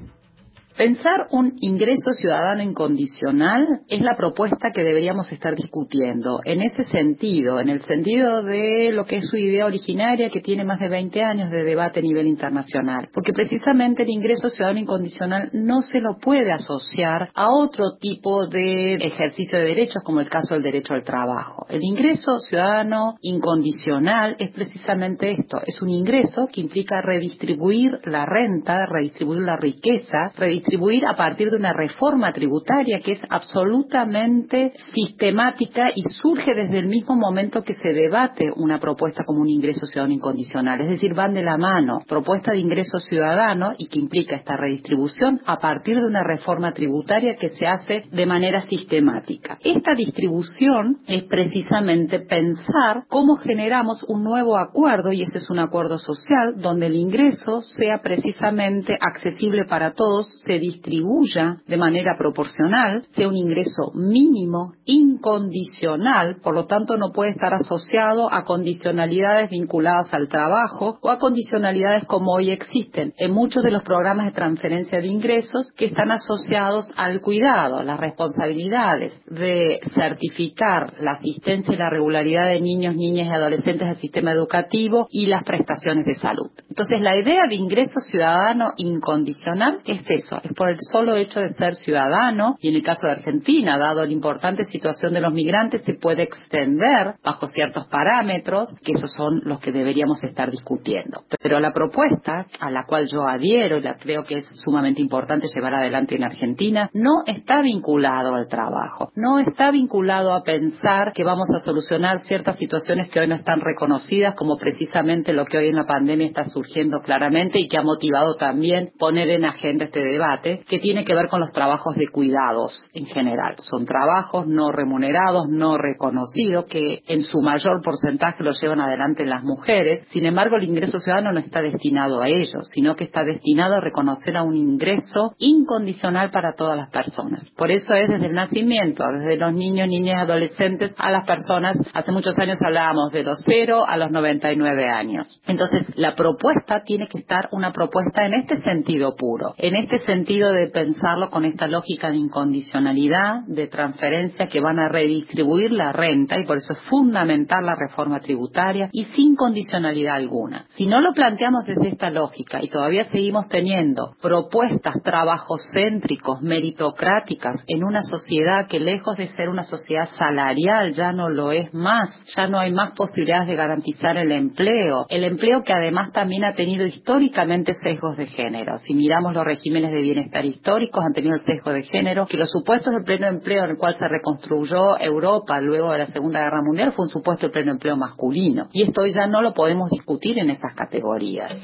Pensar un ingreso ciudadano incondicional es la propuesta que deberíamos estar discutiendo. En ese sentido, en el sentido de lo que es su idea originaria, que tiene más de veinte años de debate a nivel internacional. Porque precisamente el ingreso ciudadano incondicional no se lo puede asociar a otro tipo de ejercicio de derechos, como el caso del derecho al trabajo. El ingreso ciudadano incondicional es precisamente esto. Es un ingreso que implica redistribuir la renta, redistribuir la riqueza, redistribuir distribuir a partir de una reforma tributaria que es absolutamente sistemática y surge desde el mismo momento que se debate una propuesta como un ingreso ciudadano incondicional. Es decir, van de la mano. Propuesta de ingreso ciudadano y que implica esta redistribución a partir de una reforma tributaria que se hace de manera sistemática. Esta distribución es precisamente pensar cómo generamos un nuevo acuerdo, y ese es un acuerdo social, donde el ingreso sea precisamente accesible para todos, se distribuya de manera proporcional, sea un ingreso mínimo, incondicional, por lo tanto no puede estar asociado a condicionalidades vinculadas al trabajo o a condicionalidades como hoy existen en muchos de los programas de transferencia de ingresos que están asociados al cuidado, las responsabilidades de certificar la asistencia y la regularidad de niños, niñas y adolescentes del sistema educativo y las prestaciones de salud. Entonces, la idea de ingreso ciudadano incondicional es eso, es por el solo hecho de ser ciudadano, y en el caso de Argentina, dado la importante situación de los migrantes, se puede extender bajo ciertos parámetros, que esos son los que deberíamos estar discutiendo. Pero la propuesta a la cual yo adhiero, y la creo que es sumamente importante llevar adelante en Argentina, no está vinculado al trabajo, no está vinculado a pensar que vamos a solucionar ciertas situaciones que hoy no están reconocidas, como precisamente lo que hoy en la pandemia está surgiendo claramente y que ha motivado también poner en agenda este debate, que tiene que ver con los trabajos de cuidados en general. Son trabajos no remunerados, no reconocidos, que en su mayor porcentaje lo llevan adelante las mujeres. Sin embargo, el ingreso ciudadano no está destinado a ello, sino que está destinado a reconocer a un ingreso incondicional para todas las personas. Por eso es desde el nacimiento, desde los niños, niñas y adolescentes, a las personas. Hace muchos años hablábamos de los cero a los noventa y nueve años. Entonces, la propuesta tiene que estar una propuesta en este sentido puro, en este sentido de pensarlo con esta lógica de incondicionalidad, de transferencia que van a redistribuir la renta, y por eso es fundamental la reforma tributaria, y sin condicionalidad alguna. Si no lo planteamos desde esta lógica y todavía seguimos teniendo propuestas trabajocéntricos, meritocráticas, en una sociedad que lejos de ser una sociedad salarial ya no lo es más, ya no hay más posibilidades de garantizar el empleo, el empleo que además también ha tenido históricamente sesgos de género. Si miramos los regímenes de bienestar históricos, han tenido el sesgo de género, que los supuestos de pleno empleo en el cual se reconstruyó Europa luego de la Segunda Guerra Mundial fue un supuesto de pleno empleo masculino, y esto hoy ya no lo podemos discutir en esas categorías.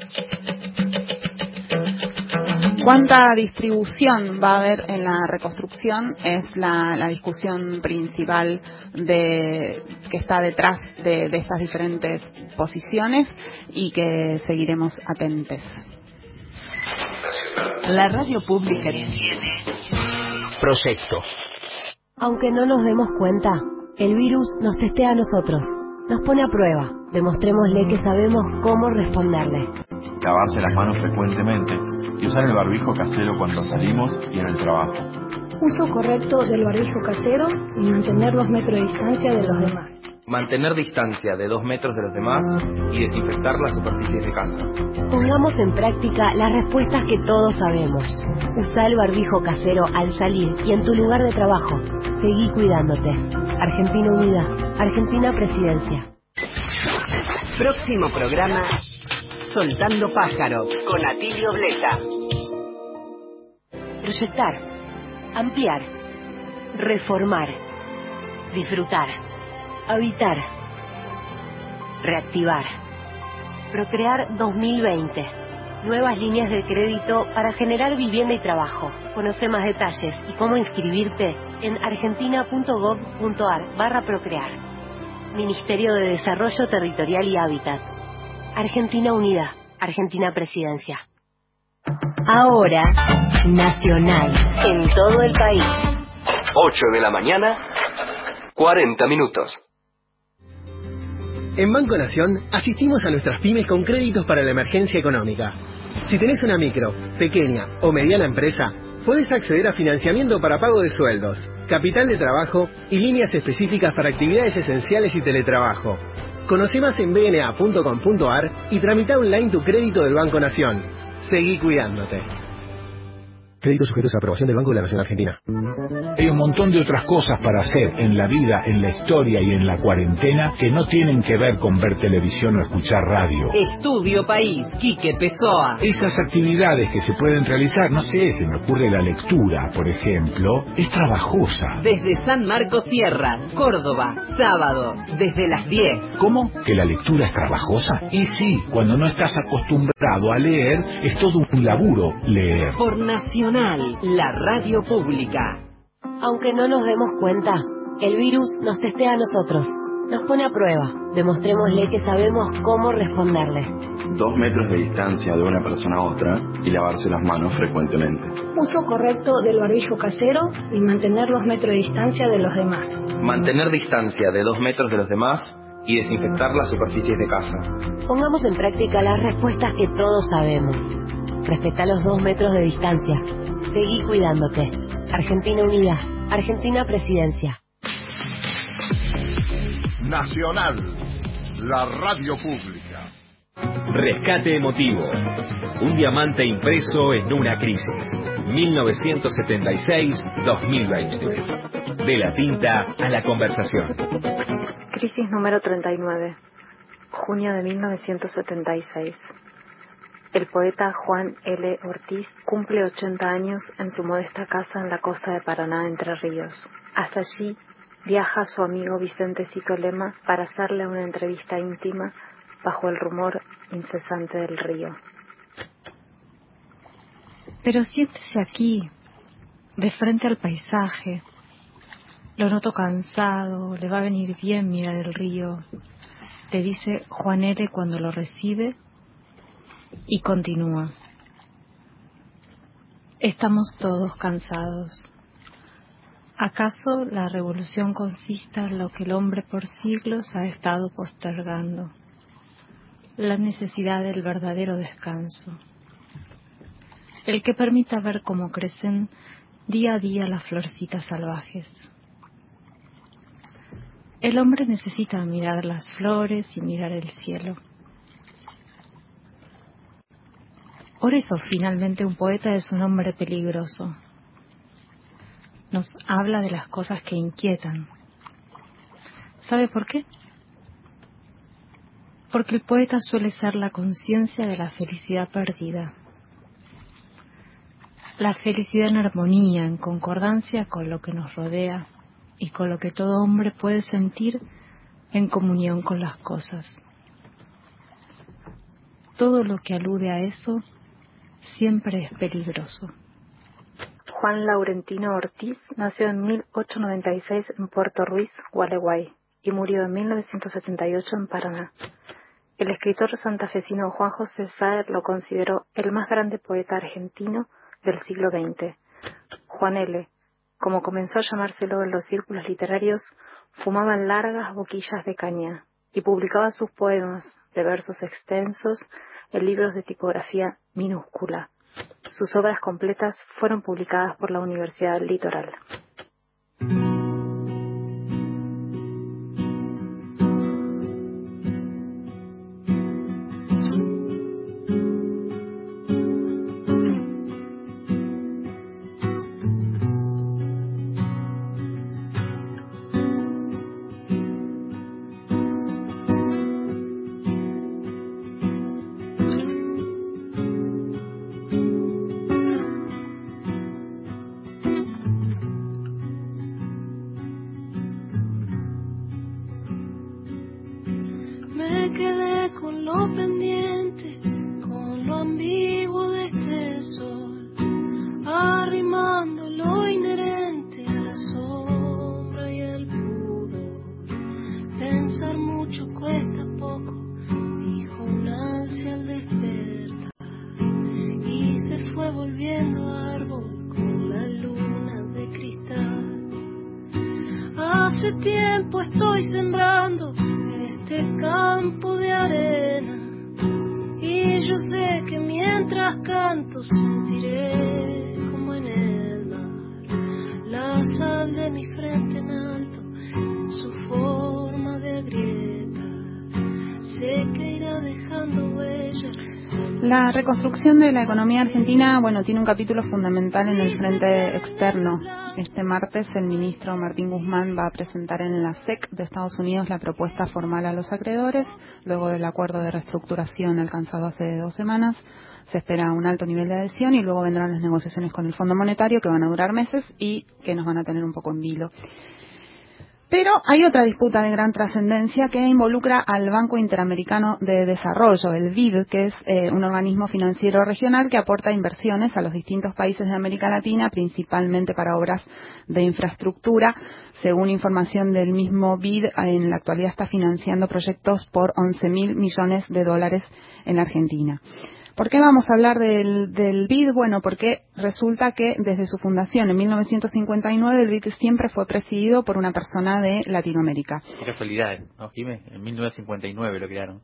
¿Cuánta distribución va a haber en la reconstrucción? Es la, la discusión principal de, que está detrás de, de estas diferentes posiciones y que seguiremos atentos. La radio pública tiene proyecto. Aunque no nos demos cuenta, el virus nos testea a nosotros, nos pone a prueba. Demostrémosle que sabemos cómo responderle. Lavarse las manos frecuentemente y usar el barbijo casero cuando salimos y en el trabajo. Uso correcto del barbijo casero y mantener dos metros de distancia de los demás. Mantener distancia de dos metros de los demás y desinfectar las superficies de casa. Pongamos en práctica las respuestas que todos sabemos. Usa el barbijo casero al salir y en tu lugar de trabajo. Seguí cuidándote. Argentina Unida. Argentina Presidencia. Próximo programa, Soltando Pájaros, con Atilio Blesa. Proyectar, ampliar, reformar, disfrutar, habitar, Reactivar. Procrear dos mil veinte. Nuevas líneas de crédito para generar vivienda y trabajo. Conoce más detalles y cómo inscribirte en argentina.gov.ar barra procrear. Ministerio de Desarrollo Territorial y Hábitat. Argentina Unida. Argentina Presidencia. Ahora, nacional. En todo el país. ocho de la mañana, cuarenta minutos. En Banco Nación asistimos a nuestras pymes con créditos para la emergencia económica. Si tenés una micro, pequeña o mediana empresa, podés acceder a financiamiento para pago de sueldos, capital de trabajo y líneas específicas para actividades esenciales y teletrabajo. Conoce más en b n a punto com punto a r y tramita online tu crédito del Banco Nación. Seguí cuidándote. Créditos sujetos a aprobación del Banco de la Nación Argentina. Hay un montón de otras cosas para hacer en la vida, en la historia y en la cuarentena que no tienen que ver con ver televisión o escuchar radio. Estudio País, Quique Pessoa. Esas actividades que se pueden realizar, no sé, se me ocurre la lectura, por ejemplo, es trabajosa. Desde San Marcos Sierras, Córdoba, sábados, desde las diez. ¿Cómo? ¿Que la lectura es trabajosa? Y sí, cuando no estás acostumbrado a leer, es todo un laburo leer. Por Nacional, la radio pública. Aunque no nos demos cuenta, el virus nos testea a nosotros, nos pone a prueba. Demostrémosle que sabemos cómo responderle. Dos metros de distancia de una persona a otra y lavarse las manos frecuentemente. Uso correcto del barbijo casero y mantener dos metros de distancia de los demás. Mantener distancia de dos metros de los demás y desinfectar las superficies de casa. Pongamos en práctica las respuestas que todos sabemos. Respeta los dos metros de distancia. Seguí cuidándote. Argentina Unida. Argentina Presidencia. Nacional, la radio pública. Rescate emotivo. Un diamante impreso en una crisis. mil novecientos setenta y seis a dos mil veinte. De la tinta a la conversación. Crisis número treinta y nueve. Junio de mil novecientos setenta y seis. El poeta Juan L. Ortiz cumple ochenta años en su modesta casa en la costa de Paraná, Entre Ríos. Hasta allí viaja su amigo Vicente Cito Lema para hacerle una entrevista íntima bajo el rumor incesante del río. Pero siéntese aquí, de frente al paisaje. Lo noto cansado, le va a venir bien mirar el río, le dice Juan L. cuando lo recibe. Y continúa. Estamos todos cansados. ¿Acaso la revolución consista en lo que el hombre por siglos ha estado postergando? La necesidad del verdadero descanso. El que permita ver cómo crecen día a día las florcitas salvajes. El hombre necesita mirar las flores y mirar el cielo. Por eso, finalmente, un poeta es un hombre peligroso. Nos habla de las cosas que inquietan. ¿Sabe por qué? Porque el poeta suele ser la conciencia de la felicidad perdida. La felicidad en armonía, en concordancia con lo que nos rodea y con lo que todo hombre puede sentir en comunión con las cosas. Todo lo que alude a eso siempre es peligroso. Juan Laurentino Ortiz nació en mil ochocientos noventa y seis en Puerto Ruiz, Gualeguay, y murió en mil novecientos setenta y ocho en Paraná. El escritor santafesino Juan José Saer lo consideró el más grande poeta argentino del siglo veinte. Juan L., como comenzó a llamárselo en los círculos literarios, fumaba largas boquillas de caña y publicaba sus poemas de versos extensos en libros de tipografía minúscula. Sus obras completas fueron publicadas por la Universidad del Litoral. lo pendiente, con lo ambiguo de este sol, arrimando lo inherente a la sombra y el pudor. Pensar mucho cuesta poco, dijo un ansia al despertar, y se fue volviendo árbol con la luna de cristal. Hace tiempo estoy sembrando este campo de arena, y yo sé que mientras canto sentiré como en el mar la sal de mi frente en alto, en su forma de grieta, sé que irá dejando huellas. La reconstrucción de la economía argentina, bueno, tiene un capítulo fundamental en el frente externo. Este martes el ministro Martín Guzmán va a presentar en la S E C de Estados Unidos la propuesta formal a los acreedores, luego del acuerdo de reestructuración alcanzado hace dos semanas. Se espera un alto nivel de adhesión y luego vendrán las negociaciones con el Fondo Monetario, que van a durar meses y que nos van a tener un poco en vilo. Pero hay otra disputa de gran trascendencia que involucra al Banco Interamericano de Desarrollo, el B I D, que es eh, un organismo financiero regional que aporta inversiones a los distintos países de América Latina, principalmente para obras de infraestructura. Según información del mismo B I D, en la actualidad está financiando proyectos por once mil millones de dólares en la Argentina. ¿Por qué vamos a hablar del, del B I D? Bueno, porque resulta que desde su fundación en mil novecientos cincuenta y nueve el B I D siempre fue presidido por una persona de Latinoamérica. Qué casualidad, ¿no, Jimé? En mil novecientos cincuenta y nueve lo crearon.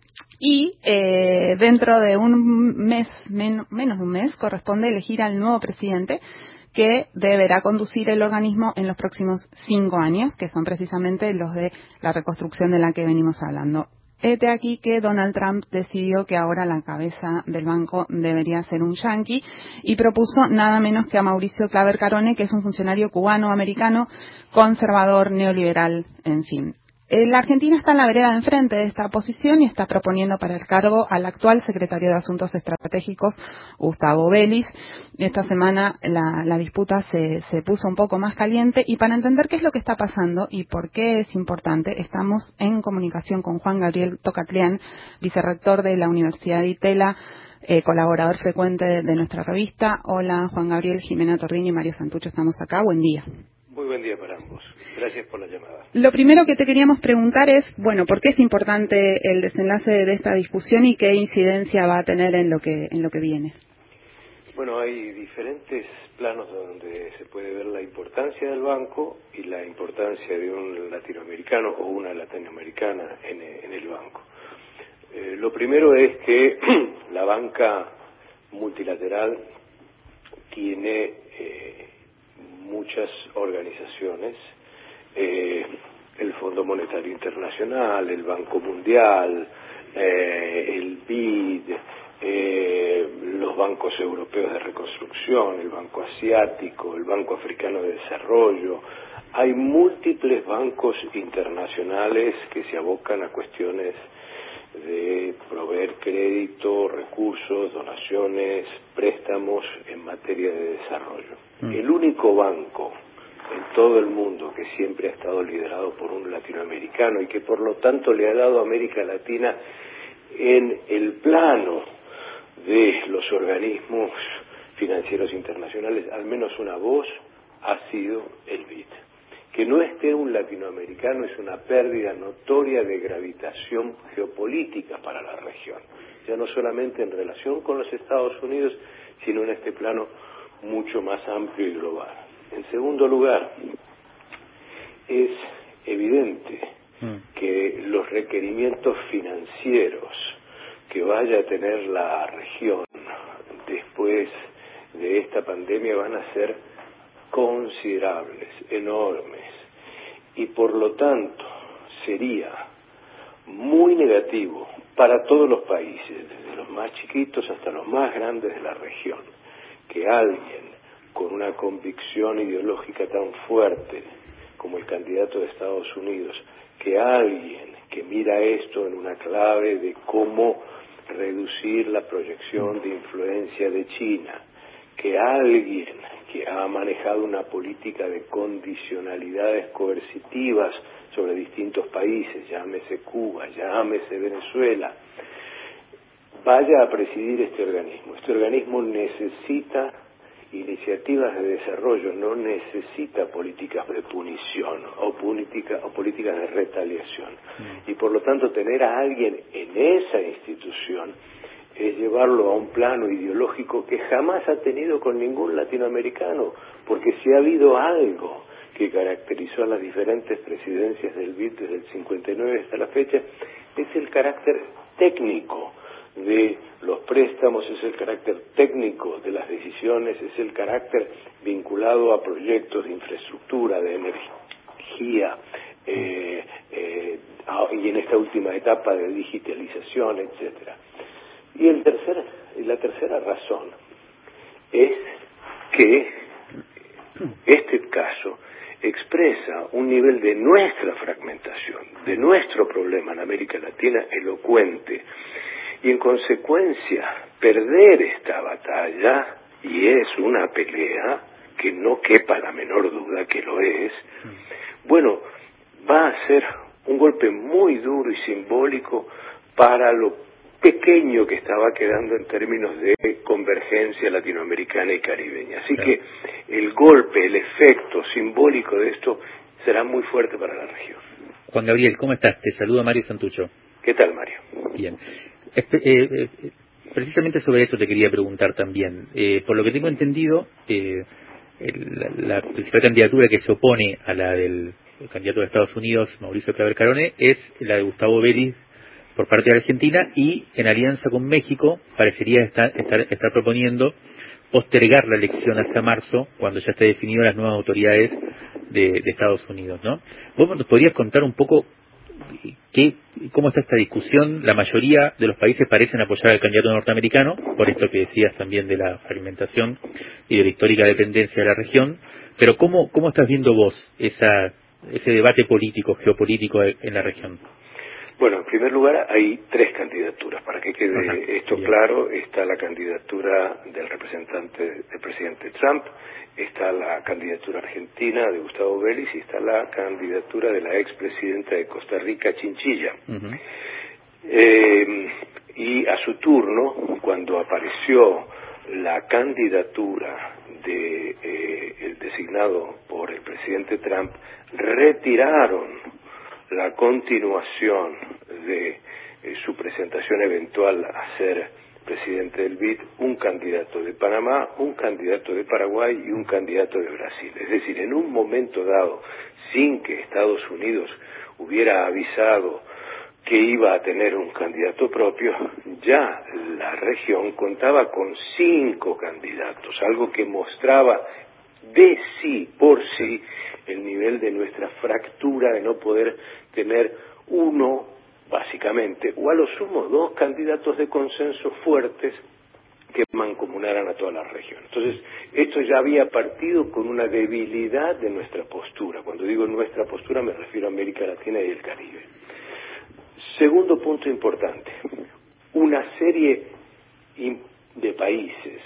Y eh, dentro de un mes, men, menos de un mes, corresponde elegir al nuevo presidente, que deberá conducir el organismo en los próximos cinco años, que son precisamente los de la reconstrucción de la que venimos hablando. Hete aquí que Donald Trump decidió que ahora la cabeza del banco debería ser un yanqui y propuso nada menos que a Mauricio Claver Carone, que es un funcionario cubano-americano, conservador, neoliberal, en fin. La Argentina está en la vereda de enfrente de esta posición y está proponiendo para el cargo al actual secretario de Asuntos Estratégicos, Gustavo Vélez. Esta semana la, la disputa se, se puso un poco más caliente y para entender qué es lo que está pasando y por qué es importante, estamos en comunicación con Juan Gabriel Tocatlián, vicerrector de la Universidad de Itela, eh, colaborador frecuente de, de nuestra revista. Hola Juan Gabriel, Jimena Torrini y Mario Santucho, estamos acá. Buen día. Muy buen día para ambos. Gracias por la llamada. Lo primero que te queríamos preguntar es, bueno, ¿por qué es importante el desenlace de esta discusión y qué incidencia va a tener en lo que en lo que viene? Bueno, hay diferentes planos donde se puede ver la importancia del banco y la importancia de un latinoamericano o una latinoamericana en, en el banco. Eh, lo primero es que la banca multilateral tiene eh, muchas organizaciones, eh, el Fondo Monetario Internacional, el Banco Mundial, eh, el B I D, eh, los bancos europeos de reconstrucción, el Banco Asiático, el Banco Africano de Desarrollo. Hay múltiples bancos internacionales que se abocan a cuestiones de proveer crédito, recursos, donaciones, préstamos en materia de desarrollo. Mm. El único banco en todo el mundo que siempre ha estado liderado por un latinoamericano y que por lo tanto le ha dado a América Latina en el plano de los organismos financieros internacionales al menos una voz ha sido el B I D. Que no esté un latinoamericano es una pérdida notoria de gravitación geopolítica para la región, ya no solamente en relación con los Estados Unidos, sino en este plano mucho más amplio y global. En segundo lugar, es evidente mm. que los requerimientos financieros que vaya a tener la región después de esta pandemia van a ser considerables, enormes, y por lo tanto sería muy negativo para todos los países, desde los más chiquitos hasta los más grandes de la región, que alguien con una convicción ideológica tan fuerte como el candidato de Estados Unidos, que alguien que mira esto en una clave de cómo reducir la proyección de influencia de China, que alguien que ha manejado una política de condicionalidades coercitivas sobre distintos países, llámese Cuba, llámese Venezuela, vaya a presidir este organismo. Este organismo necesita iniciativas de desarrollo, no necesita políticas de punición o, política, o políticas de retaliación. Mm. Y por lo tanto tener a alguien en esa institución es llevarlo a un plano ideológico que jamás ha tenido con ningún latinoamericano, porque si ha habido algo que caracterizó a las diferentes presidencias del B I D desde el cincuenta y nueve hasta la fecha, es el carácter técnico de los préstamos, es el carácter técnico de las decisiones, es el carácter vinculado a proyectos de infraestructura, de energía, eh, eh, y en esta última etapa de digitalización, etcétera. Y el tercer, y la tercera razón es que este caso expresa un nivel de nuestra fragmentación, de nuestro problema en América Latina elocuente, y en consecuencia perder esta batalla, y es una pelea que no quepa la menor duda que lo es, bueno, va a ser un golpe muy duro y simbólico para lo pequeño que estaba quedando en términos de convergencia latinoamericana y caribeña. Así claro. que el golpe, el efecto simbólico de esto será muy fuerte para la región. Juan Gabriel, ¿cómo estás? Te saluda Mario Santucho. ¿Qué tal, Mario? Bien. Eh, eh, precisamente sobre eso te quería preguntar también. Eh, por lo que tengo entendido, eh, el, la, la principal candidatura que se opone a la del candidato de Estados Unidos, Mauricio Claver Carone, es la de Gustavo Vélez por parte de Argentina, y en alianza con México parecería estar, estar, estar proponiendo postergar la elección hasta marzo, cuando ya esté definidas las nuevas autoridades de, de Estados Unidos, ¿no? ¿Vos nos podrías contar un poco qué, cómo está esta discusión? La mayoría de los países parecen apoyar al candidato norteamericano, por esto que decías también de la fragmentación y de la histórica dependencia de la región, pero ¿cómo, cómo estás viendo vos esa, ese debate político, geopolítico en la región? Bueno, en primer lugar hay tres candidaturas. Para que quede Ajá, esto bien. claro, está la candidatura del representante del presidente Trump, está la candidatura argentina de Gustavo Vélez y está la candidatura de la expresidenta de Costa Rica, Chinchilla. Uh-huh. Eh, y a su turno, cuando apareció la candidatura de eh, el designado por el presidente Trump, retiraron la continuación de eh, su presentación eventual a ser presidente del B I D, un candidato de Panamá, un candidato de Paraguay y un candidato de Brasil. Es decir, en un momento dado, sin que Estados Unidos hubiera avisado que iba a tener un candidato propio, ya la región contaba con cinco candidatos, algo que mostraba de sí, por sí, el nivel de nuestra fractura de no poder tener uno, básicamente, o a lo sumo dos candidatos de consenso fuertes que mancomunaran a toda la región. Entonces, esto ya había partido con una debilidad de nuestra postura. Cuando digo nuestra postura me refiero a América Latina y el Caribe. Segundo punto importante, una serie de países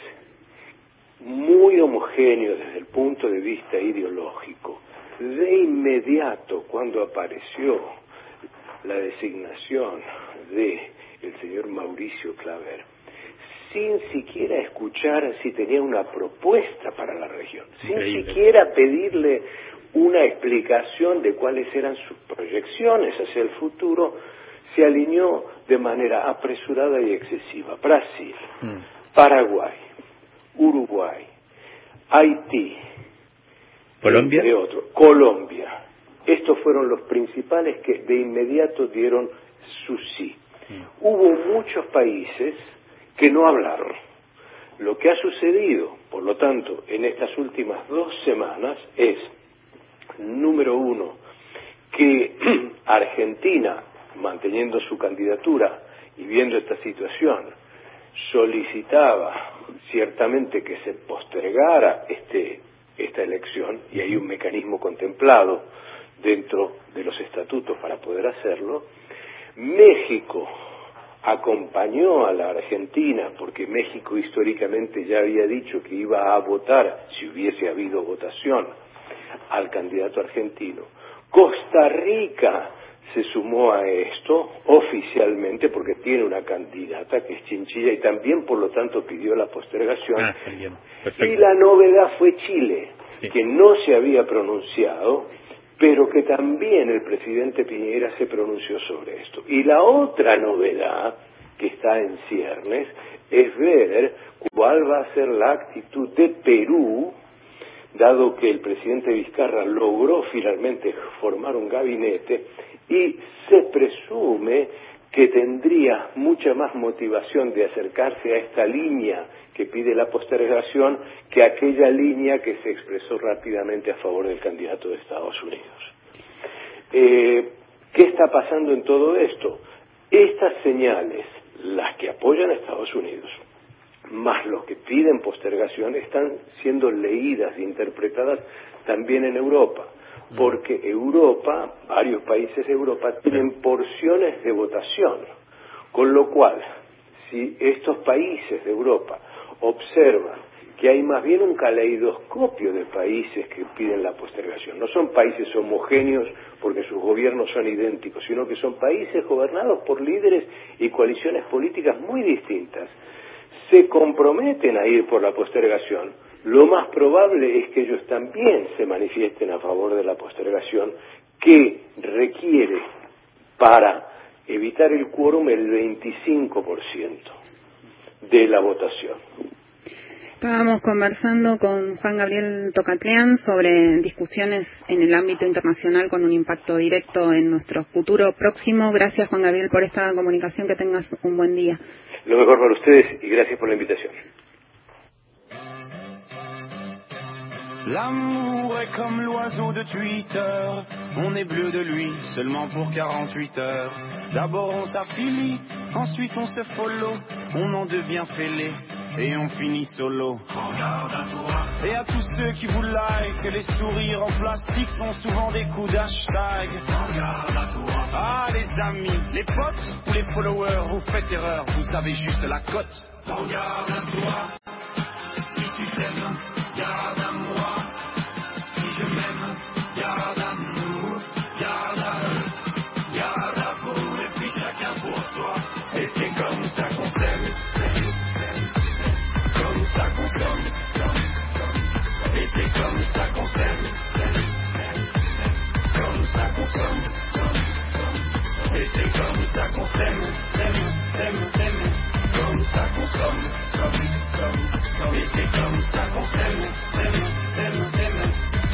muy homogéneos desde el punto de vista ideológico. De inmediato, cuando apareció la designación de el señor Mauricio Claver, sin siquiera escuchar si tenía una propuesta para la región, Increíble. sin siquiera pedirle una explicación de cuáles eran sus proyecciones hacia el futuro, se alineó de manera apresurada y excesiva. Brasil, mm. Paraguay, Uruguay, Haití, Colombia, entre otros, Colombia. Estos fueron los principales que de inmediato dieron su sí. Mm. Hubo muchos países que no hablaron. Lo que ha sucedido, por lo tanto, en estas últimas dos semanas es, número uno, que Argentina, manteniendo su candidatura y viendo esta situación, solicitaba ciertamente que se postergara este, esta elección, y hay un mecanismo contemplado dentro de los estatutos para poder hacerlo. México acompañó a la Argentina, porque México históricamente ya había dicho que iba a votar, si hubiese habido votación, al candidato argentino, Costa Rica se sumó a esto oficialmente porque tiene una candidata que es Chinchilla y también por lo tanto pidió la postergación. Ah, bien. Y la novedad fue Chile, sí. que no se había pronunciado, pero que también el presidente Piñera se pronunció sobre esto. Y la otra novedad que está en ciernes es ver cuál va a ser la actitud de Perú, dado que el presidente Vizcarra logró finalmente formar un gabinete y se presume que tendría mucha más motivación de acercarse a esta línea que pide la postergación que aquella línea que se expresó rápidamente a favor del candidato de Estados Unidos. Eh, ¿Qué está pasando en todo esto? Estas señales, las que apoyan a Estados Unidos, más los que piden postergación, están siendo leídas e interpretadas también en Europa, porque Europa, varios países de Europa, tienen porciones de votación, con lo cual, si estos países de Europa observan que hay más bien un caleidoscopio de países que piden la postergación, no son países homogéneos porque sus gobiernos son idénticos, sino que son países gobernados por líderes y coaliciones políticas muy distintas, se comprometen a ir por la postergación, lo más probable es que ellos también se manifiesten a favor de la postergación que requiere para evitar el quórum el veinticinco por ciento de la votación. Estábamos conversando con Juan Gabriel Tocatlián sobre discusiones en el ámbito internacional con un impacto directo en nuestro futuro próximo. Gracias, Juan Gabriel, por esta comunicación. Que tengas un buen día. Lo mejor para ustedes y gracias por la invitación. L'amour est comme l'oiseau de Twitter, on est bleu de lui seulement pour quarante-huit heures. D'abord on s'affilie, ensuite on se follow, on en devient fêlé et on finit solo. Et à tous ceux qui vous like, les sourires en plastique sont souvent des coups d'hashtag. Ah les amis, les potes ou les followers, vous faites erreur, vous avez juste la cote. Regarde à toi, si tu t'aimes, garde à moi. Je m'aime, garde à nous, garde à eux, garde à vous, et puis chacun pour soi. Et c'est comme ça qu'on s'aime, comme ça qu'on s'aime, et c'est comme ça qu'on s'aime, comme ça qu'on s'aime, et c'est comme ça qu'on s'aime, s'aime, s'aime, s'aime, comme ça qu'on s'aime, et c'est comme ça qu'on s'aime, s'aime, s'aime, s'aime.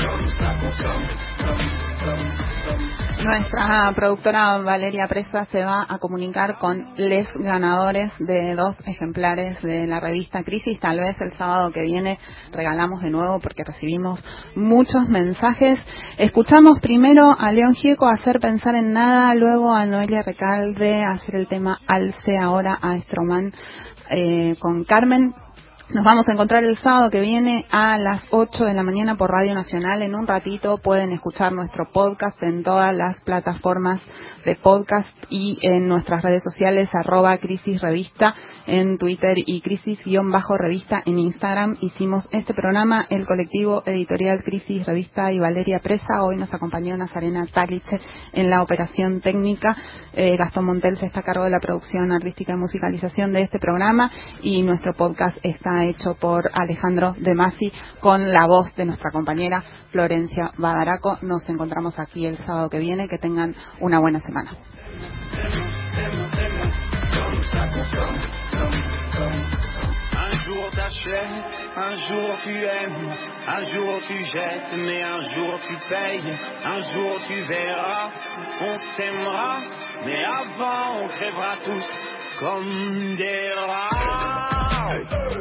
Nuestra productora Valeria Presa se va a comunicar con les ganadores de dos ejemplares de la revista Crisis. Tal vez el sábado que viene regalamos de nuevo porque recibimos muchos mensajes. Escuchamos primero a León Gieco hacer Pensar en Nada, luego a Noelia Recalde hacer el tema Alce, ahora a Stroman eh, con Carmen. Nos vamos a encontrar el sábado que viene a las ocho de la mañana por Radio Nacional. En un ratito pueden escuchar nuestro podcast en todas las plataformas de podcast y en nuestras redes sociales, arroba Crisis Revista en Twitter y Crisis-Revista en Instagram. Hicimos este programa el colectivo editorial Crisis Revista y Valeria Presa. Hoy nos acompañó Nazarena Taliche en la operación técnica. Eh, Gastón Montel se está a cargo de la producción artística y musicalización de este programa, y nuestro podcast está hecho por Alejandro De Masi con la voz de nuestra compañera Florencia Badaraco. Nos encontramos aquí el sábado que viene. Que tengan una buena semana. Un jour t'achètes, un jour tu aimes, un jour tu jettes, mais un jour tu payes, un jour tu verras, on s'aimera, mais avant on crèvera tous comme des rats.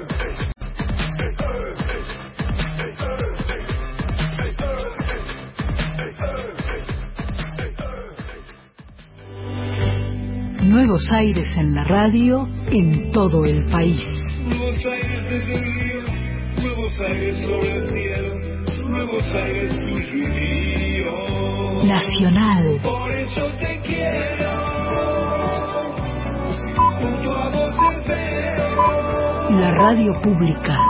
Nuevos aires en la radio en todo el país. Nuevos aires desde el río, nuevos aires sobre el cielo, nuevos aires tuyo y mío. Nacional. Por eso te quiero, junto a vos espero. La radio pública.